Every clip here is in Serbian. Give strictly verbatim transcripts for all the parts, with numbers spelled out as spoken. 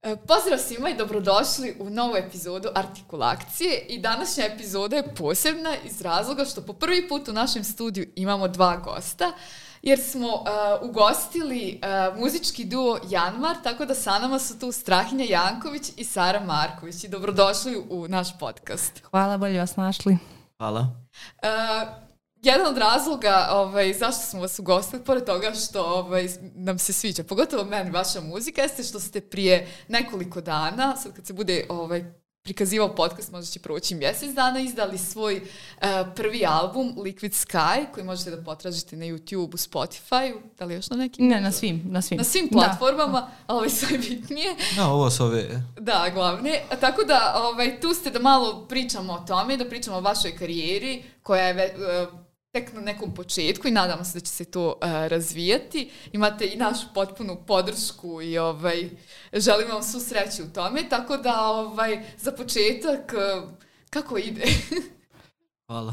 Pozdrav svima i dobrodošli u novu epizodu Artikulakcije i današnja epizoda je posebna iz razloga što po prvi put u našem studiju imamo dva gosta jer smo uh, ugostili uh, muzički duo Janmar, tako da sa nama su tu Strahinja Janković i Sara Marković i dobrodošli u naš podcast. Hvala, bolje vas našli. Hvala. Uh, Jedan od razloga ovaj, zašto smo vas ugostili, pored toga što ovaj, nam se sviđa, pogotovo meni vaša muzika, jeste što ste prije nekoliko dana, sad kad se bude ovaj, prikazivao podcast, možda će proći mjesec dana, izdali svoj uh, prvi album Liquid Sky, koji možete da potražite na YouTube, Spotify, da li još na nekim? Ne, na svim, na svim. Na svim platformama, da. Ali sve bitnije. Da, ovo su ove. Da, glavne. A tako da ovaj, tu ste da malo pričamo o tome, da pričamo o vašoj karijeri, koja je uh, tek na nekom početku i nadamo se da će se to uh, razvijati. Imate i našu potpunu podršku i ovaj, želim vam svu sreću u tome. Tako da ovaj, za početak, uh, kako ide? Hvala.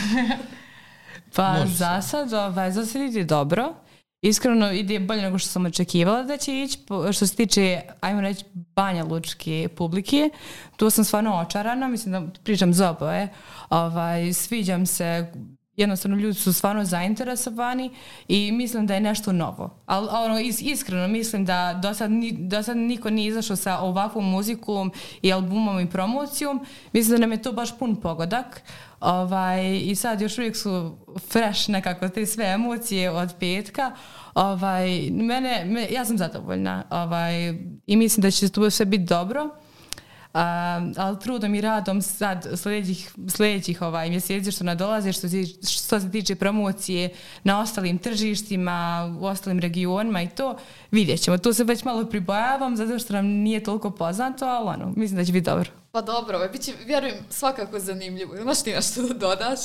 Pa Može za sad, ovaj, za sad ide dobro. Iskreno ide bolje nego što sam očekivala da će ići. Što se tiče, ajmo reći, Banja Lučke publike, tu sam stvarno očarana. Mislim da pričam za oboje. Ovaj, sviđam se. Jednostavno ljudi su stvarno zainteresovani i mislim da je nešto novo. Ali ono, is, iskreno mislim da do sad, ni, do sad niko nije izašao sa ovakvom muzikom i albumom i promocijom. Mislim da nam je to baš pun pogodak. Ovaj, I sad još uvijek su fresh nekako te sve emocije od petka. Ovaj, mene, me, ja sam zadovoljna ovaj, i mislim da će to sve biti dobro. Uh, ali trudom i radom sad sljedećih, sljedećih ovaj, mjeseci što nadolaze, što, što se tiče promocije na ostalim tržištima, u ostalim regionima i to, vidjet ćemo. Tu se već malo pribojavam zato što nam nije toliko poznato, ali ono, mislim da će biti dobro. Pa dobro, ovaj, bit će, vjerujem, svakako zanimljivo. Imaš ti nešto da dodaš?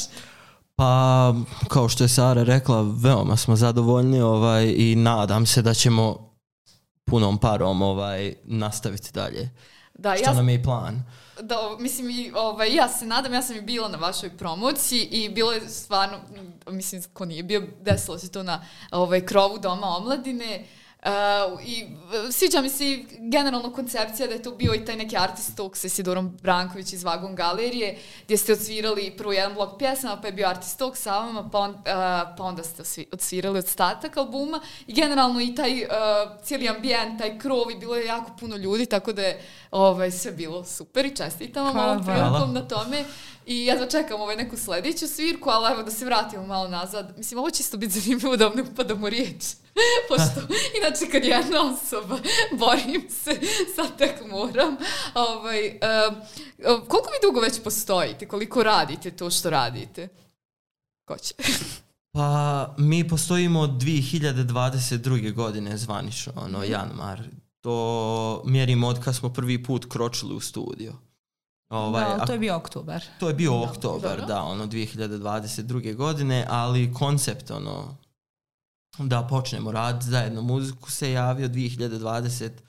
Pa, kao što je Sara rekla, veoma smo zadovoljni ovaj, i nadam se da ćemo punom parom ovaj, nastaviti dalje. Da, što ja, nam je i plan. Da, mislim, i, ovaj, ja se nadam, ja sam i bila na vašoj promociji i bilo je stvarno, mislim, ko nije bio, desilo se to na ovaj, krovu Doma omladine. Uh, i sviđa mi se i generalno koncepcija da je to bio i taj neki artist talk sa Isidorom Branković iz Vagon Galerije, gdje ste odsvirali prvo jedan blok pjesama, pa je bio artist talk sa vama, pa, on, uh, pa onda ste odsvirali ostatak albuma i generalno i taj uh, cijeli ambijent, taj krov i bilo je jako puno ljudi, tako da je ovaj, sve bilo super i čestitam vam ovom prilikom na tome. I ja čekam ovaj neku sljedeću svirku, ali evo da se vratimo malo nazad. Mislim, ovo će isto biti zanimljivo da vam ne upadamo riječ. Pošto, inače kad jedna osoba, borim se, sad tek moram. Ovaj, uh, koliko vi dugo već postojite? Koliko radite to što radite? Ko će? Pa, mi postojimo od dvije hiljade dvadeset druge godine zvanično, ono, Janmar. To mjerimo od kad smo prvi put kročili u studio. Ovaj, da, to je bio oktobar. To je bio oktobar, da, da ono, dvije hiljade dvadeset druge godine, ali koncept, ono, da počnemo raditi zajedno muziku se javio dvije hiljade dvadeset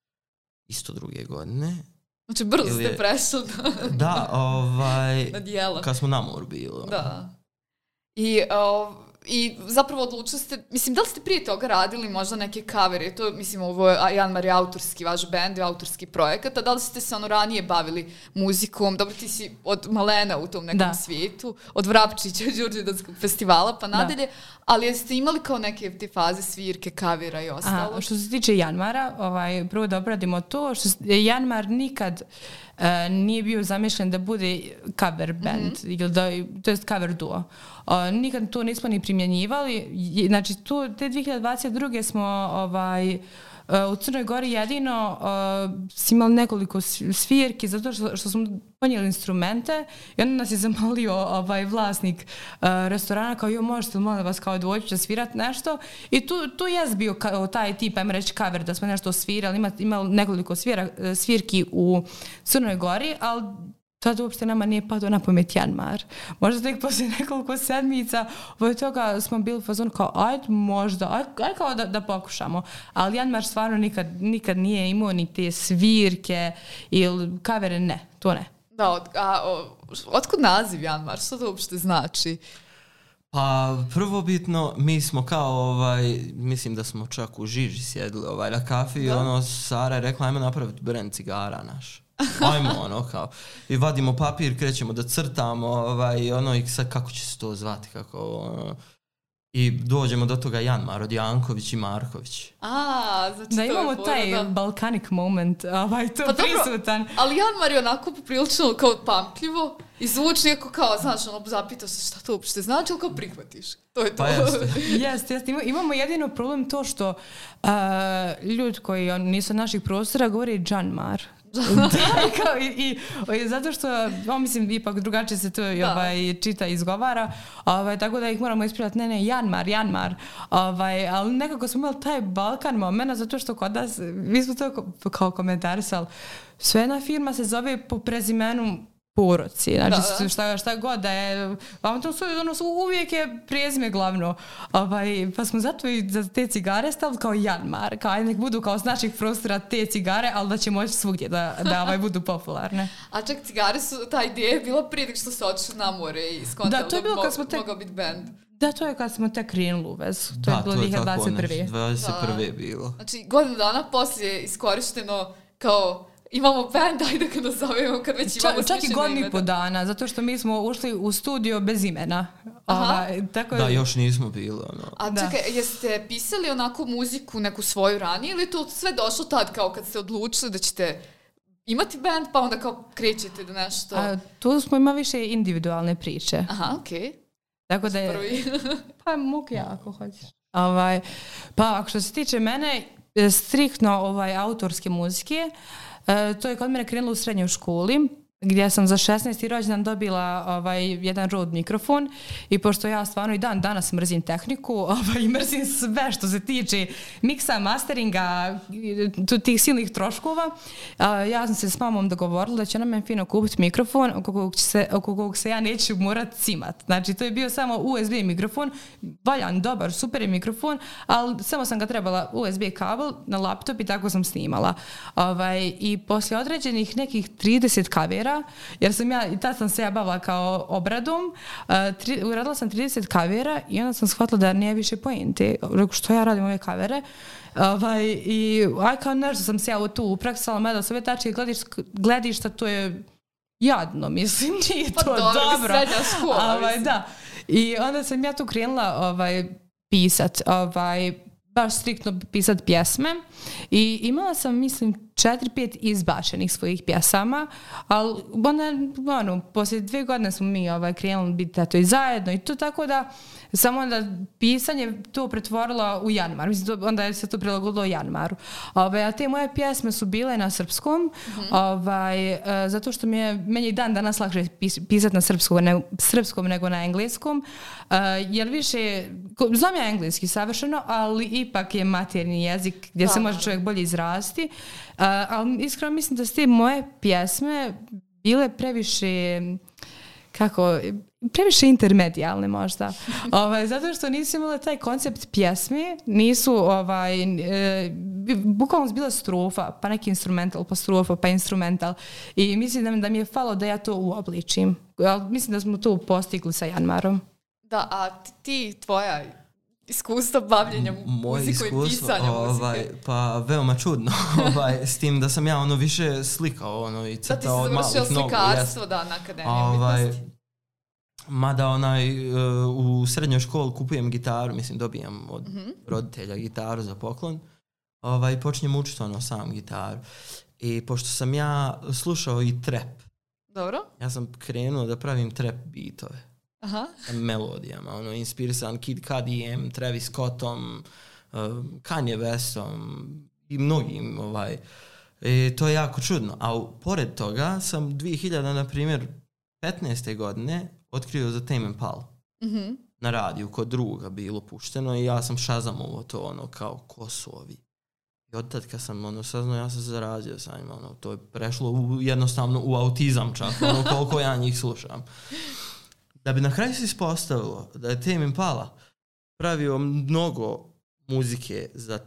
isto druge godine. Znači, brzo Ili, ste prešli da, da ovaj, na dijelo. Kad smo na moru bili. Da. I... Uh, I zapravo odlučili ste, mislim, da li ste prije toga radili možda neke kavere, to, mislim, ovo je Janmar je autorski, vaš band je autorski projekat, a da li ste se ono ranije bavili muzikom, dobro, ti si od malena u tom nekom da. svijetu, od Vrapčića, Đurđedanskog festivala, pa nadalje, da. ali jeste imali kao neke te faze svirke, kavera i ostalo? A, što se tiče Janmara, ovaj, prvo da obradimo to, što Janmar nikad uh, nije bio zamišljen da bude cover band, mm-hmm. ili da, to jest cover duo. Uh, nikad to nismo ni primjenjivali. Znači, tu, te dvije hiljade dvadeset druge smo ovaj, uh, u Crnoj Gori jedino uh, imali nekoliko svirki zato što, što smo ponijeli instrumente i onda nas je zamolio ovaj, vlasnik uh, restorana kao jo, možete li molim vas kao doći da svirati nešto i tu, tu je bio kao taj tip, ajmo reći cover da smo nešto svirali, ima, imali nekoliko svira, svirki u Crnoj Gori, ali tad uopšte nama nije padao na pamet Janmar. Možda tek poslije nekoliko sedmica od toga smo bili u fazonu kao ajde možda, ajde, ajde kao da, da pokušamo. Ali Janmar stvarno nikad, nikad nije imao ni te svirke ili kavere, ne, to ne. Da, od, a o, otkud naziv Janmar? Što to uopšte znači? Pa prvobitno mi smo kao ovaj, mislim da smo čak u Žiži sjedli ovaj, na kafi i ono Sara je rekla ajmo napraviti brand cigara naš. Ajmo ono kao i vadimo papir, krećemo da crtamo ovaj, ono i sad kako će se to zvati kako ono, i dođemo do toga Janmar od Janković i Marković. A, znači da to imamo je taj da. Balkanic moment, ovaj, to pa prisutan. Dobro, ali Janmar je onako poprilično kao pamtljivo i zvuči ako kao, znaš, ono, zapitao se šta to uopšte znači, ali kao prihvatiš. To je to. Pa jeste. Jeste, jeste. Imamo jedino problem to što uh, ljudi koji on, nisu naših prostora govore Janmar. da, kao i, i, i zato što on mislim ipak drugačije se to ovaj, čita i izgovara, ovaj, tako da ih moramo ispravljati ne ne Janmar, Janmar ovaj, ali nekako smo imali taj Balkan momena zato što kod nas mi smo to kao komentarisali sve jedna firma se zove po prezimenu poroci, znači da, da. Šta, šta god da je, a to su, ono, su uvijek je prezime glavno, ovaj, pa smo zato i za te cigare stavili kao Janmar, kao aj nek budu kao s naših prostora te cigare, ali da će moći svugdje da, da ovaj, budu popularne. A čak cigare su, ta ideja je bila prije što se otišli na more i skontali da, to je bilo da kad smo tek, mogao biti band. Da, to je kad smo tek krenuli u vezu. To da, je bilo dvije hiljade dvadeset prve. dvadeset prve je bilo. Znači, godinu dana poslije je iskorišteno kao imamo band, ajde kad nazovemo, kad već imamo čak, čak i godinu i po dana, zato što mi smo ušli u studio bez imena. Ova, tako da, još nismo bili. Ono. A da. čekaj, jeste pisali onako muziku neku svoju ranije ili to sve došlo tad kao kad ste odlučili da ćete imati band pa onda kao krećete da nešto... A, tu smo ima više individualne priče. Aha, okej. Okay. Tako da je... pa mogu ja ako hoćeš. Ovaj, pa ako što se tiče mene, striktno ovaj, autorske muzike, E, to je kod mene krenulo u srednjoj školi gdje sam za šesnaesti rođendan dobila ovaj, jedan Rode mikrofon i pošto ja stvarno i dan danas mrzim tehniku ovaj, mrzim sve što se tiče miksa, masteringa, tih silnih troškova, a, ja sam se s mamom dogovorila da će ona meni fino kupiti mikrofon oko kog, se, oko kog se ja neću morat cimat. Znači to je bio samo U S B mikrofon, valjan, dobar, super je mikrofon, ali samo sam ga trebala U S B kabel na laptop i tako sam snimala. Ovaj, i poslije određenih nekih trideset kavera jer sam ja, i tad sam se ja bavila kao obradom, uh, tri, uradila sam trideset kavera i onda sam shvatila da nije više pointe. Rekao, što ja radim ove kavere? Ovaj, i aj kao nešto sam se ja tu upraksala, mada s ove tačke gledišta, gledišta to je jadno, mislim, nije to pa dobro. dobro. Srednja škola, ovaj, da. I onda sam ja tu krenula ovaj, pisat, ovaj, baš striktno pisat pjesme i imala sam, mislim, četiri, pet izbačenih svojih pjesama, ali onda, ono, poslije dvije godine smo mi ovaj, krenuli biti eto i zajedno i to tako da samo onda pisanje to pretvorilo u Janmar. Mislim, onda je se to prilagodilo Janmaru. Ovaj, a te moje pjesme su bile na srpskom, mm-hmm. ovaj, uh, zato što mi je, meni je dan danas lakše pis, pisati na srpskom, ne, srpskom nego na engleskom. Uh, jer više, znam ja engleski savršeno, ali ipak je maternji jezik gdje da. se može čovjek bolje izrasti. Uh, ali iskreno mislim da su te moje pjesme bile previše... kako, previše intermedijalne možda. Ovaj, zato što nisu imale taj koncept pjesme, nisu ovaj, e, bukvalno su bila strofa, pa neki instrumental, pa strofa, pa instrumental. I mislim da mi, da mi je falo da ja to uobličim. Ali mislim da smo to postigli sa Janmarom. Da, a ti, tvoja iskustva bavljenja muzikom i pisanja ovaj, muzike? Pa veoma čudno. ovaj, s tim da sam ja ono više slikao ono, i crtao od malih nogu. Da ti si završio slikarstvo, da, na akademiji ovaj, umjetnosti. Mada onaj, uh, u srednjoj školi kupujem gitaru, mislim dobijam od mm-hmm. roditelja gitaru za poklon. Ovaj, počinjem učiti ono sam gitaru. I pošto sam ja slušao i trap. Dobro. Ja sam krenuo da pravim trap beatove. Aha. Melodijama, ono, inspirisan Kid Cudijem, Travis Scottom, uh, Kanye Westom i mnogim, ovaj. E, to je jako čudno. A u, pored toga sam dvije hiljade, na primjer, petnaeste godine otkrio za Tame Impala. Mm-hmm. Na radiju, kod druga bilo pušteno i ja sam šazamovo to, ono, kao, ko su ovi? I od tad kad sam ono, saznao, ja sam se zarazio sa njima, ono, to je prešlo u, jednostavno u autizam čak, ono, koliko ja njih slušam. Da bi na kraju se ispostavilo da je Tame Impala pravio mnogo muzike za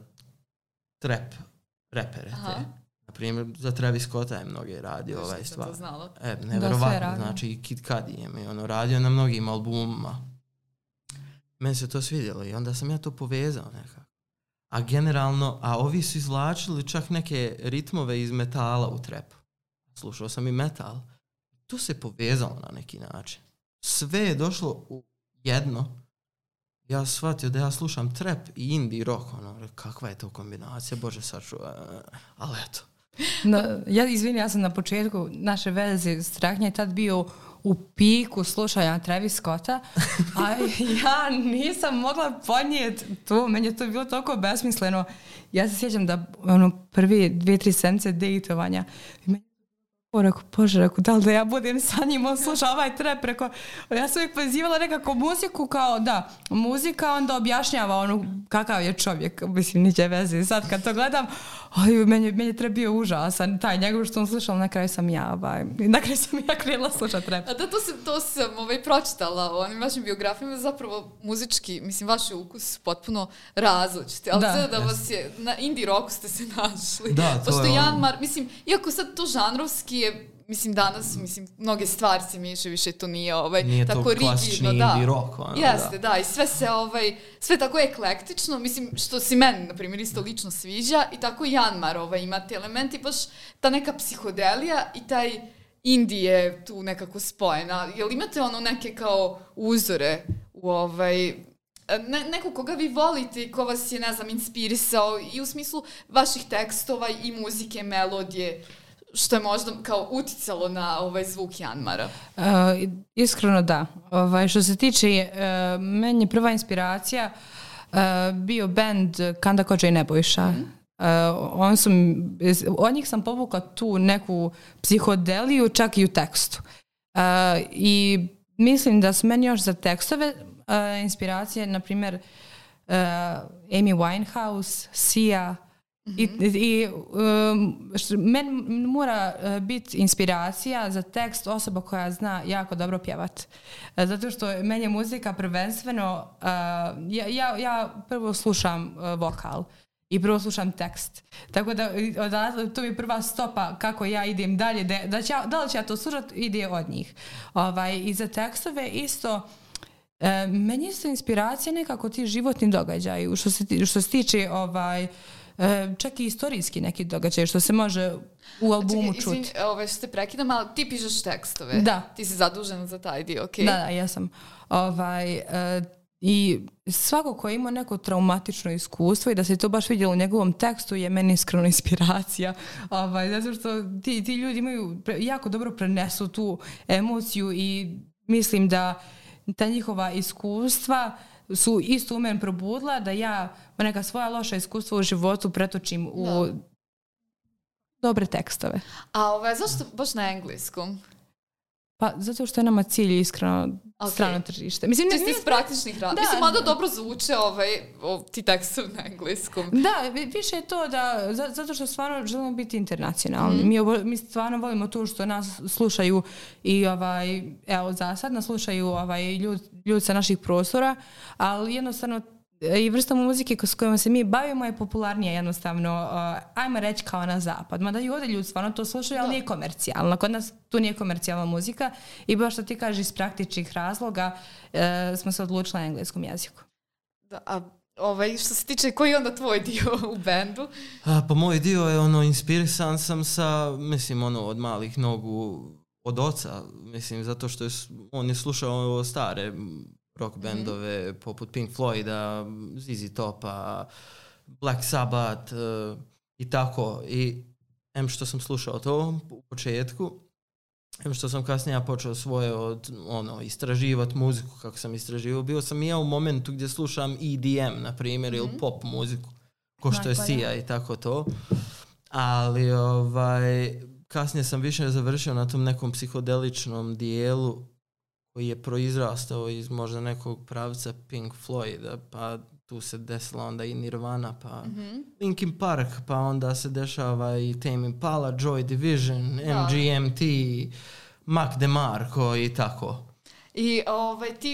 trap repere. Na primjer, za Travis Scotta je mnoge radio Još ovaj stvar. To e, neverovatno, znači Kid Cudi je mi ono radio na mnogim albumima. Meni se to svidjelo i onda sam ja to povezao nekako. A generalno, a ovi su izvlačili čak neke ritmove iz metala u trepu. Slušao sam i metal. To se povezalo na neki način. Sve je došlo u jedno. Ja shvatio da ja slušam trap i indie rock. Ono, kakva je to kombinacija? Bože, sačuva. Ali eto. No, ja, izvini, ja sam na početku naše veze Strahnja je tad bio u piku slušanja Travis Scotta, a ja nisam mogla podnijeti to, meni je to bilo toliko besmisleno. Ja se sjećam da ono, prvi dvije, tri sedmice dejtovanja, rekao, Bože, rekao, da li da ja budem sa njim, on sluša ovaj trap, rekao, ja sam uvijek pozivala nekako muziku kao, da, muzika onda objašnjava ono kakav je čovjek, mislim, niće veze. Sad kad to gledam, oj, meni, meni je trap bio užasan, taj njegov što on slušao, na kraju sam ja, ovaj, na kraju sam ja krenula slušati trap. A da, to sam, to sam ovaj, pročitala u onim vašim biografijama, zapravo muzički, mislim, vaši ukus potpuno različiti, ali da, da vas je, na indie rocku ste se našli. Da, to pošto je Janmar, mislim, iako sad to žanrovski je, mislim, danas, mislim, mnoge stvari se miješe, više to nije, ovaj, nije tako to klasični rigidno, da. Indie rock. Ono, Jeste, da. da, i sve se, ovaj, sve tako eklektično, mislim, što se meni, na primjer, isto lično sviđa, i tako Janmar, ovaj, ima te elementi, baš ta neka psihodelija i taj indije tu nekako spojena. Jel imate ono neke kao uzore u ovaj... Ne, neko koga vi volite i ko vas je, ne znam, inspirisao i u smislu vaših tekstova i muzike, melodije, što je možda kao uticalo na ovaj zvuk Janmara? Uh, iskreno da. Ovaj, što se tiče, uh, meni je prva inspiracija uh, bio band Kanda Kođa i Nebojša. Mm. Uh, on su, od njih sam povukla tu neku psihodeliju čak i u tekstu. Uh, I mislim da su meni još za tekstove uh, inspiracije, na primjer, uh, Amy Winehouse, Sia. Mm-hmm. I, i um, meni mora uh, biti inspiracija za tekst osoba koja zna jako dobro pjevat. Uh, zato što meni je muzika prvenstveno, uh, ja, ja, ja prvo slušam uh, vokal i prvo slušam tekst. Tako da odatle, to mi je prva stopa kako ja idem dalje. Da, da, će, da li će ja to slušati, ide od njih. Ovaj, i za tekstove isto, uh, meni isto inspiracija nekako ti životni događaj. Što se, što se tiče ovaj, čak i istorijski neki događaj što se može u albumu čuti. Izvin, ove, što te prekidam, ali ti pišeš tekstove. Da. Ti si zadužena za taj dio, okej? Okay? Da, da, ja sam. Ovaj, uh, I svako ko ima neko traumatično iskustvo i da se to baš vidjelo u njegovom tekstu je meni iskreno inspiracija. Ovaj, zato što ti, ti ljudi imaju pre, jako dobro prenesu tu emociju i mislim da ta njihova iskustva su isto u meni probudila da ja neka svoja loša iskustva u životu pretočim u da. dobre tekstove. A ovaj, zašto baš na engleskom? Pa zato što je nama cilj iskreno okay. strano tržište. Mislim, to je iz praktičnih razloga. Mislim, mada dobro zvuče ovaj, o, ti tekstovi na engleskom. Da, više je to da, zato što stvarno želimo biti internacionalni. Mm. Mi, mi stvarno volimo to što nas slušaju i ovaj, evo za sad nas slušaju ovaj, ljudi, ljudi sa naših prostora, ali jednostavno i vrsta muzike s kojom se mi bavimo je popularnija jednostavno, uh, ajmo reći kao na zapad. Mada i ovdje ljudi stvarno to slušaju, ali nije komercijalno. Kod nas tu nije komercijalna muzika i baš što ti kažeš iz praktičnih razloga uh, smo se odlučili na engleskom jeziku. Da, a ovaj, što se tiče, koji je onda tvoj dio u bendu? A, pa moj dio je ono, inspirisan sam sa, mislim, ono, od malih nogu, od oca, mislim, zato što je, on je slušao stare rock bendove mm-hmm. poput Pink Floyda, Z Z Topa, Black Sabbath uh, i tako. I em što sam slušao to u početku, em što sam kasnije počeo svoje od, ono, istraživati muziku kako sam istraživao. Bio sam i ja u momentu gdje slušam E D M, na primjer, mm-hmm. ili pop muziku, ko što je Sia i tako to. Ali ovaj, kasnije sam više završio na tom nekom psihodeličnom dijelu koji je proizrastao iz možda nekog pravca Pink Floyda, pa tu se desila onda i Nirvana, pa mm-hmm. Linkin Park, pa onda se dešava i Tame Impala, Joy Division, da. M G M T, Mac DeMarco i tako. I ovaj, ti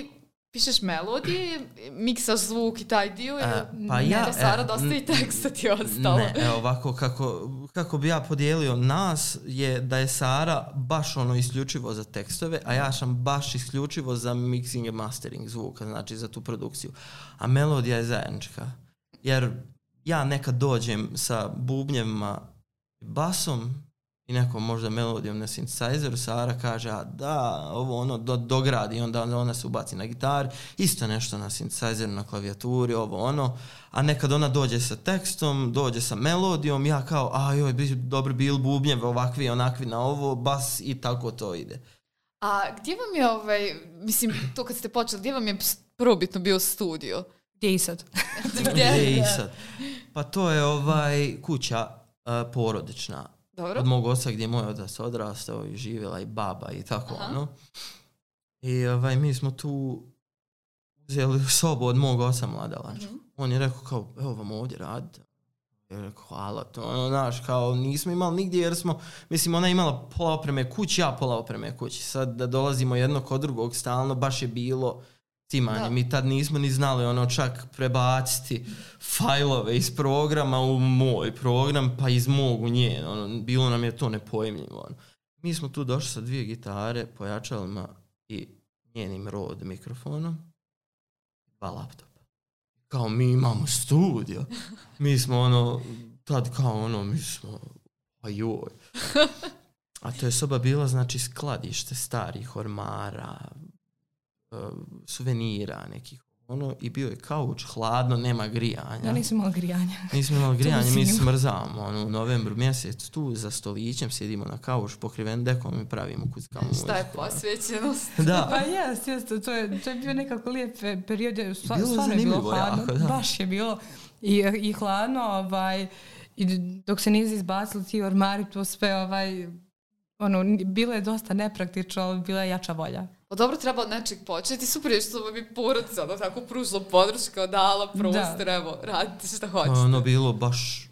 pišeš melodije, miksaš zvuk i taj dio, ili pa ja, da Sara dostavi teksta ti ostalo? Ne, evo ovako, kako, kako bi ja podijelio nas, je da je Sara baš ono isključivo za tekstove, a ja sam baš isključivo za mixing i mastering zvuka, znači za tu produkciju. A melodija je zajednička. Jer ja nekad dođem sa bubnjevima i basom i nekom možda melodijom na synthesizeru, Sara kaže, a da, ovo ono do, dogradi, onda ona se ubaci na gitari, isto nešto na synthesizeru, na klavijaturi, ovo ono, a nekad ona dođe sa tekstom, dođe sa melodijom, ja kao, a joj, bi dobro bil bubnjev, ovakvi, onakvi na ovo, bas i tako to ide. A gdje vam je, ovaj, mislim, to kad ste počeli, gdje vam je prvobitno bio studio? Gdje i sad? Gdje i sad? Pa to je ovaj kuća uh, porodična. Dobro. Od mog oca gdje je moj otac odrastao i živjela i baba i tako. Aha. Ono. I ovaj, mi smo tu uzeli sobu od mog oca mladalačku. Mm-hmm. On je rekao kao, evo vam ovdje radite. Ja rekao, hvala, to ono, znaš, kao nismo imali nigdje jer smo, mislim, ona je imala pola opreme kući, ja pola opreme kući. Sad da dolazimo jedno kod drugog stalno, baš je bilo cimanje. Mi tad nismo ni znali ono čak prebaciti fajlove iz programa u moj program, pa iz mog u njen. Ono, bilo nam je to nepojmljivo. Ono. Mi smo tu došli sa dvije gitare, pojačalima i njenim Rode mikrofonom, dva laptopa. Kao mi imamo studio. Mi smo ono, tad kao ono, mi smo, pa joj. A to je soba bila, znači, skladište starih ormara, suvenira nekih, ono, i bio je kauč, hladno, nema grijanja. Ja nisam imala grijanja. Nisam imala grijanja, mi smrzavamo, ono, u novembru mjesec tu za stolićem sjedimo na kauč pokriven dekom i pravimo kuckamo muziku. Šta je posvećenost? Da. Pa jes, jes, to je, to je bio nekako lijep period, sva, bilo stvarno je bilo hladno, jako, da. Baš je bilo i, i hladno, ovaj, i dok se nisu izbacili ti ormari, to sve, ovaj, ono, bilo je dosta nepraktično, ali bila je jača volja. Pa dobro, treba od nečeg početi. Super je što bi porodica ono, tako pružila podrška, dala prostor, evo, radite šta hoćete. Ono bilo baš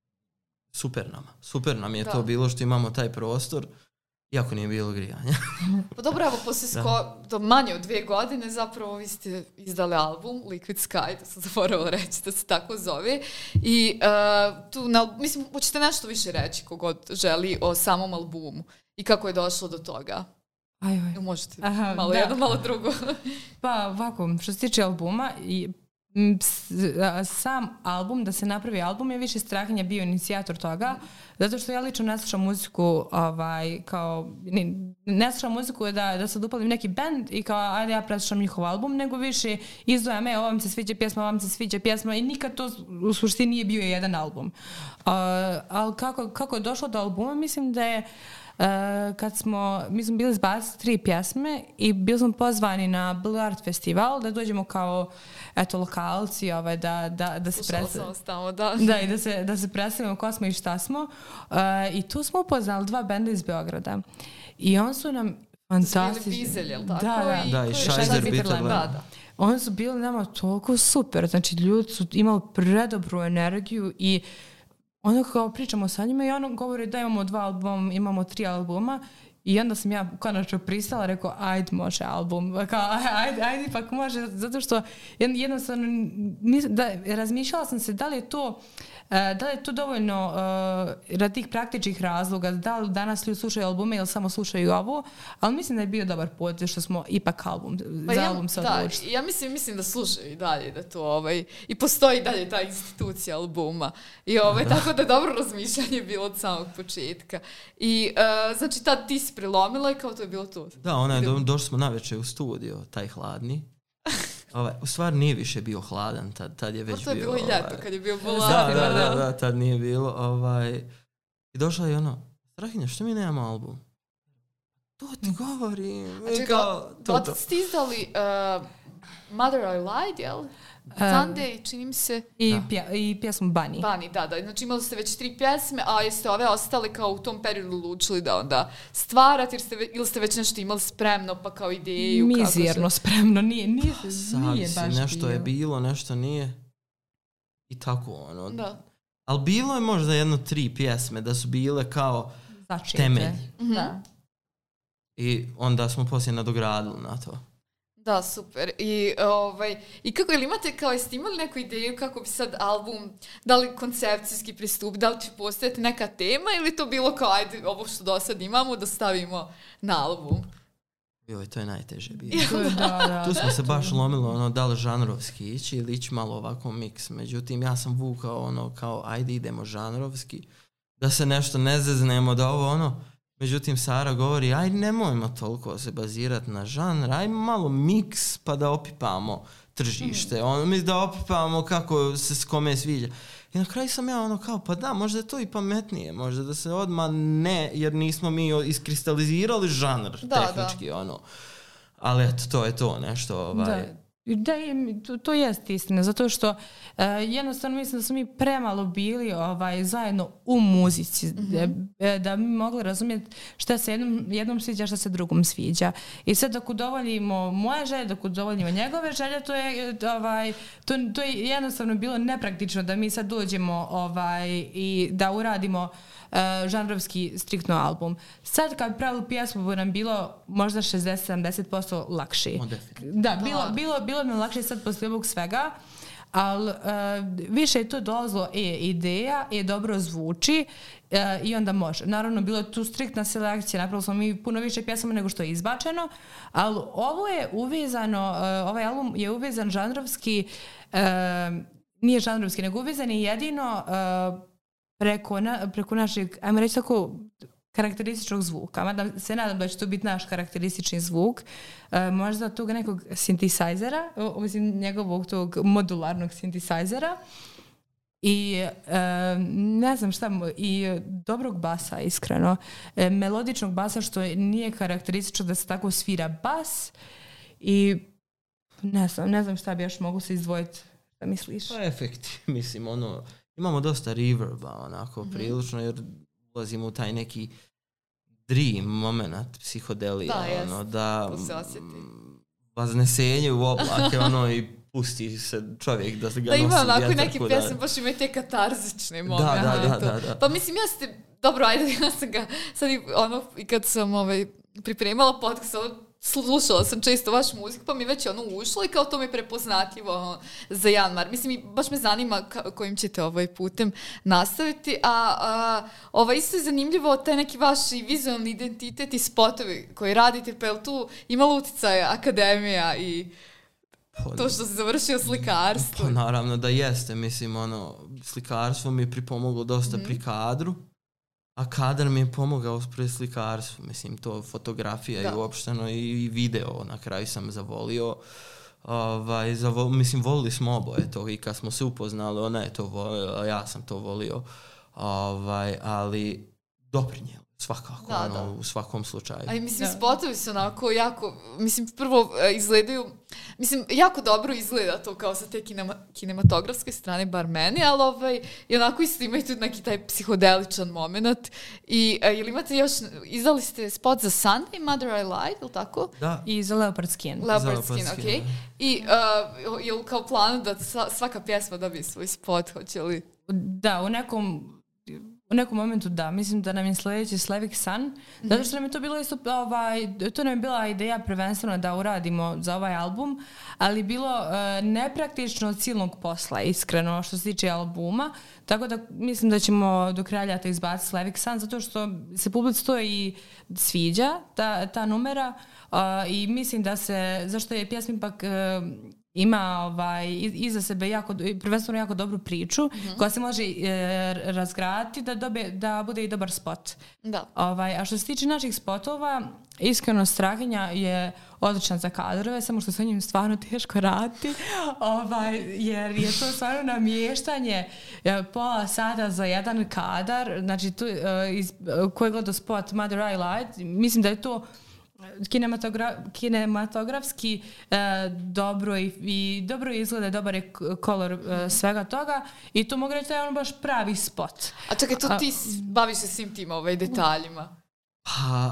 super nama. Super nam je da. To bilo što imamo taj prostor, iako nije bilo grijanja. Pa dobro, evo, poslije sko, do manje od dvije godine zapravo vi ste izdali album Liquid Sky, to sam zaboravila reći da se tako zove. I uh, tu, na, mislim, hoćete nešto više reći kogod želi o samom albumu i kako je došlo do toga? Aj, aj. Možete Aha, malo da. jedno, malo drugo. Pa ovako, što se tiče albuma, i, m, s, a, sam album, da se napravi album, je više Strahinja bio inicijator toga, zato što ja lično ne slušam muziku, ovaj, kao, ne, ne slušam muziku da, da sad upalim neki band i kao, ajde ja preslušam njihov album, nego više izdvojam, e, ovam se sviđa pjesma, ovam se sviđa pjesma i nikad to u suštini nije bio jedan album. Uh, ali kako, kako je došlo do albuma, mislim da je Uh, kad smo, mi smo bili zbacili tri pjesme i bili smo pozvani na Blue Art festival da dođemo kao eto lokalci ovaj, da, da, da se predstavimo da. Da, i da se, da se predstavimo ko smo i šta smo uh, i tu smo upoznali dva benda iz Beograda i on su nam fantastični. Bizelj, jel tako? Da, da, da i Šajzer Bitterland. Da, da. Oni su bili nama toliko super, znači ljudi su imali predobru energiju i ono kao pričamo sa njima i ono govori da imamo dva albuma, imamo tri albuma i onda sam ja konačno pristala, rekao ajde može album, kao ajde, ajde ipak može, zato što jednostavno da, razmišljala sam se da li je to da li je to dovoljno uh, radi tih praktičnih razloga, da li danas ljudi slušaju albume ili samo slušaju ovo, ali mislim da je bio dobar put što smo ipak album, pa za ja, album se da, odlučili. ja mislim, mislim da slušaju i dalje, da to ovaj, i postoji dalje ta institucija albuma i ovaj, da. Tako da dobro razmišljanje bilo od samog početka i uh, znači tad ti si prelomila i kao to je bilo to. Da, ona je, do, došli smo navečer u studio, taj hladni. Ovaj, u stvari nije više bio hladan, tad, tad je već bio... To je bilo i ljeto, ovaj, kad je bio bolan. Da, da, da, da, tad nije bilo. Ovaj, I došla je ono, Strahinja, što mi nemamo album? To ti govorim. A čekaj, to ste izdali uh, Mother I Lied, jel? Sunday, čini mi se. I, pja, i pjesmu Bunny. Bunny, da, da. Znači imali ste već tri pjesme, a jeste ove ostale kao u tom periodu odlučili da onda stvarate ili ste, ili ste već nešto imali spremno pa kao ideju? Mizerno spremno, nije, nije, nije baš baš nešto bilo. Je bilo, nešto nije. I tako ono. Da. Ali bilo je možda jedno tri pjesme da su bile kao Začete. Temelj. Mm-hmm. Da. I onda smo poslije nadogradili na to. Da, super. I, ovaj, i kako, ili imate, kao, jeste imali neku ideju kako bi sad album, da li koncepcijski pristup, da li će postojati neka tema ili to bilo kao, ajde, ovo što do sad imamo da stavimo na album? Joj, to je najteže bilo. da, da, tu smo se baš lomilo, ono, da li žanrovski ići ili ići malo ovako miks. Međutim, ja sam vukao ono kao, ajde idemo žanrovski, da se nešto ne zeznemo, da ovo ono. Međutim, Sara govori, aj nemojmo toliko se bazirati na žanr, aj malo miks pa da opipamo tržište. Mm. Ono, mi da opipamo kako se s kome sviđa. I na kraju sam ja ono kao, pa da, možda je to i pametnije, možda da se odmah ne, jer nismo mi iskristalizirali žanr da, tehnički, da. ono. Ali eto, to je to nešto, ovaj... Da. Da, to, to jest istina, zato što uh, jednostavno mislim da smo mi premalo bili ovaj, zajedno u muzici, mm-hmm. da, da bi mogli razumjeti šta se jednom, jednom sviđa, šta se drugom sviđa. I sad dok udovoljimo moje želje, dok udovoljimo njegove želje, to je, ovaj, to, to je jednostavno bilo nepraktično da mi sad dođemo ovaj, i da uradimo Uh, žanrovski striktno album. Sad kad pravili pjesmu bi nam bilo možda šezdeset do sedamdeset posto lakše. Da, bilo, bilo, bilo nam lakše sad poslije ovog svega, ali uh, više je to dolazilo e ideja, e dobro zvuči uh, i onda može. Naravno, bilo je tu striktna selekcija, napravili smo mi puno više pjesama nego što je izbačeno, ali ovo je uvezano, uh, ovaj album je uvezan žanrovski, uh, nije žanrovski, nego uvezan je jedino uh, preko, na, preko našeg, ajmo reći tako, karakterističnog zvuka. Mada se nadam da će to biti naš karakteristični zvuk. E, možda tog nekog sintisajzera, osim njegovog tog modularnog sintisajzera. I e, ne znam šta, i dobrog basa, iskreno. E, melodičnog basa, što nije karakteristično da se tako svira bas. I ne znam, ne znam šta bi još mogu se izdvojiti. Šta misliš? Pa efekti, mislim, ono... Imamo dosta reverba, onako, mm-hmm. prilično, jer ulazimo u taj neki dream moment psihodelija, da, ono, da m, vaznesenje u oblake, ono, i pusti se čovjek da se ga da nosi ima onako vjetar. Neke pjesme, baš imaju te katarzične momente. Da, da, da, da, da. Pa mislim, ja ste, dobro, ajde, ja sam ga, sad i ono, i kad sam ovaj, pripremala podcast, slušala sam često vašu muziku, pa mi već ono ušlo i kao to mi je prepoznatljivo ono, za Janmar. Mislim, baš me zanima ka- kojim ćete ovaj putem nastaviti, a, a ovaj, isto je zanimljivo taj neki vaš vizualni identitet i spotovi koji radite, pa je li tu imalo uticaja akademija i pa, to što se završio slikarstvo? Pa naravno da jeste, mislim, ono, slikarstvo mi je pripomoglo dosta mm. pri kadru. A kadar mi je pomogao pri slikarstvu, mislim, to fotografija da. I uopšteno i video, na kraju sam zavolio. Ovaj, zavol, mislim, volili smo oboje to i kad smo se upoznali, ona je to volila, ja sam to volio, ovaj, ali doprinjelo svakako, da, ono, da. U svakom slučaju. A mislim, da. Spotovi su onako jako, mislim, prvo izgledaju, mislim, jako dobro izgleda to kao sa te kinema, kinematografske strane, bar meni, ali ovaj, i onako isto imaju tu neki taj psihodeličan moment. I ili imate još, izdali ste spot za Sunday, Mother I Lied, ili tako? Da. I za Leopard Skin. Leopard Skin, okej. Okay. I uh, je li kao plan da svaka pjesma dobije svoj spot, hoće li? Da, u nekom... U nekom momentu da, mislim da nam je sljedeći Slavic Sun, mm-hmm. zato što nam je to bilo isto, ovaj, to nam je bila ideja prvenstveno da uradimo za ovaj album, ali bilo uh, nepraktično od silnog posla, iskreno, što se tiče albuma, tako da mislim da ćemo do kraja ljeta izbaciti Slavic Sun, zato što se publici to i sviđa, ta, ta numera, uh, i mislim da se, zašto je pjesma ipak... Uh, ima ovaj, iza sebe jako, prvenstveno jako dobru priču mm-hmm. koja se može e, razgraditi da, dobe, da bude i dobar spot. Da. Ovaj, a što se tiče naših spotova, iskreno Strahinja je odličan za kadrove, samo što se o njim stvarno teško raditi, ovaj, jer je to stvarno namještanje pola sata za jedan kadar, znači tu, iz, koji gleda spot Mother I Lied, mislim da je to Kinematogra- kinematografski e, dobro i, i dobro izgleda, dobar je kolor e, svega toga i to mogu reći da je ono baš pravi spot. A čekaj, to ti baviš se svim tim ovaj, detaljima? Pa,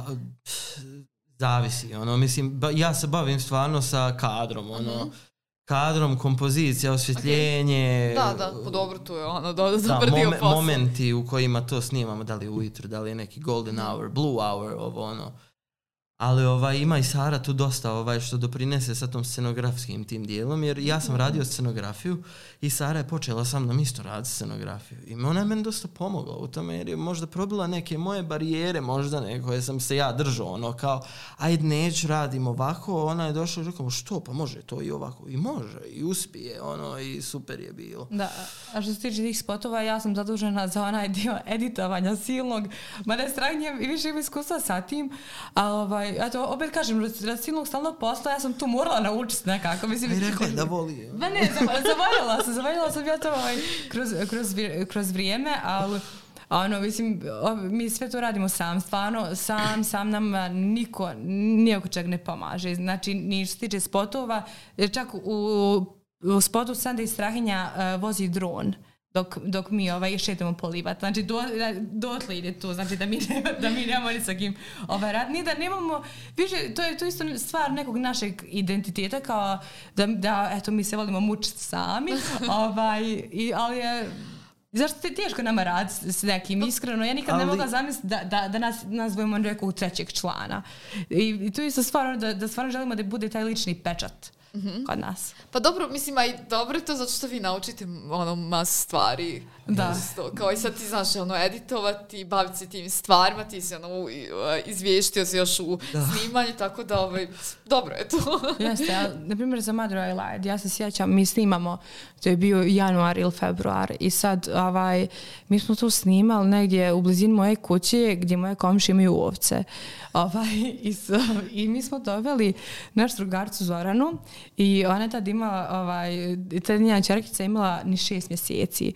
zavisi, ono, mislim, ba, ja se bavim stvarno sa kadrom, ono, mm-hmm. kadrom, kompozicija, osvjetljenje. Okay. Da, da, po dobro tu je ono, do, do, da, momen, momenti u kojima to snimamo, da li je ujutro, da li je neki golden hour, blue hour, ovo ono. Ali ovaj, ima i Sara tu dosta ovaj, što doprinese sa tom scenografskim tim dijelom, jer ja sam radio scenografiju i Sara je počela sa mnom isto raditi scenografiju. I ona je meni dosta pomogla u tome, jer je možda probila neke moje barijere, možda ne, koje sam se ja držao, ono kao, ajde neću radim ovako, ona je došla i rekla, što, pa može to i ovako, i može, i uspije, ono, i super je bilo. Da, a što se tiče tih spotova, ja sam zadužena za onaj dio editovanja silnog, mada je stranje i više ima iskustva sa tim, a ovaj, eto, opet kažem, od silnog stalnog posla ja sam tu morala naučiti nekako. Mislim, i rekla da voli. Ma ne, zavoljala sam, zavoljala sam ja to ovaj, kroz, kroz, kroz vrijeme, ali ono, mislim, mi sve to radimo sam, stvarno, sam, sam nam niko, nijako čak ne pomaže. Znači, ni što se tiče spotova, čak u, u spotu Sanda i Strahinja uh, vozi dron. Dok, dok mi ovaj, šetamo polivat. Znači, do, dotle ide to. Znači, da mi, ne, da mi nemamo ni sa kim ovaj, rad. Nije da nemamo, više, to je to isto stvar nekog našeg identiteta, kao da, da eto, mi se volimo mučiti sami. ovaj, i, ali je, zašto je teško nama rad s nekim, iskreno. Ja nikad ali... ne mogla zamisliti da, da, da nas nazvojimo nekog trećeg člana. I, i to je isto stvar, da, da stvarno želimo da bude taj lični pečat. Mm-hmm. Kod nas. Pa dobro, mislim, a i dobro je to zato što vi naučite ono mas stvari. Da. Isto, kao i sad ti znaš ono editovati, baviti se tim stvarima, ti si ono izvještio se još u da. snimanju, tako da ovaj, dobro je to. Jeste, ja, na primjer za Mother I Lied, ja se sjećam, mi snimamo, to je bio januar ili februar i sad ovaj, mi smo to snimali negdje u blizini moje kuće gdje moje komšije imaju ovce. Ovaj, i, so, i mi smo doveli našu drugarcu Zoranu i ona je tad imala, ovaj, tad njena čerkica imala ni šest mjeseci.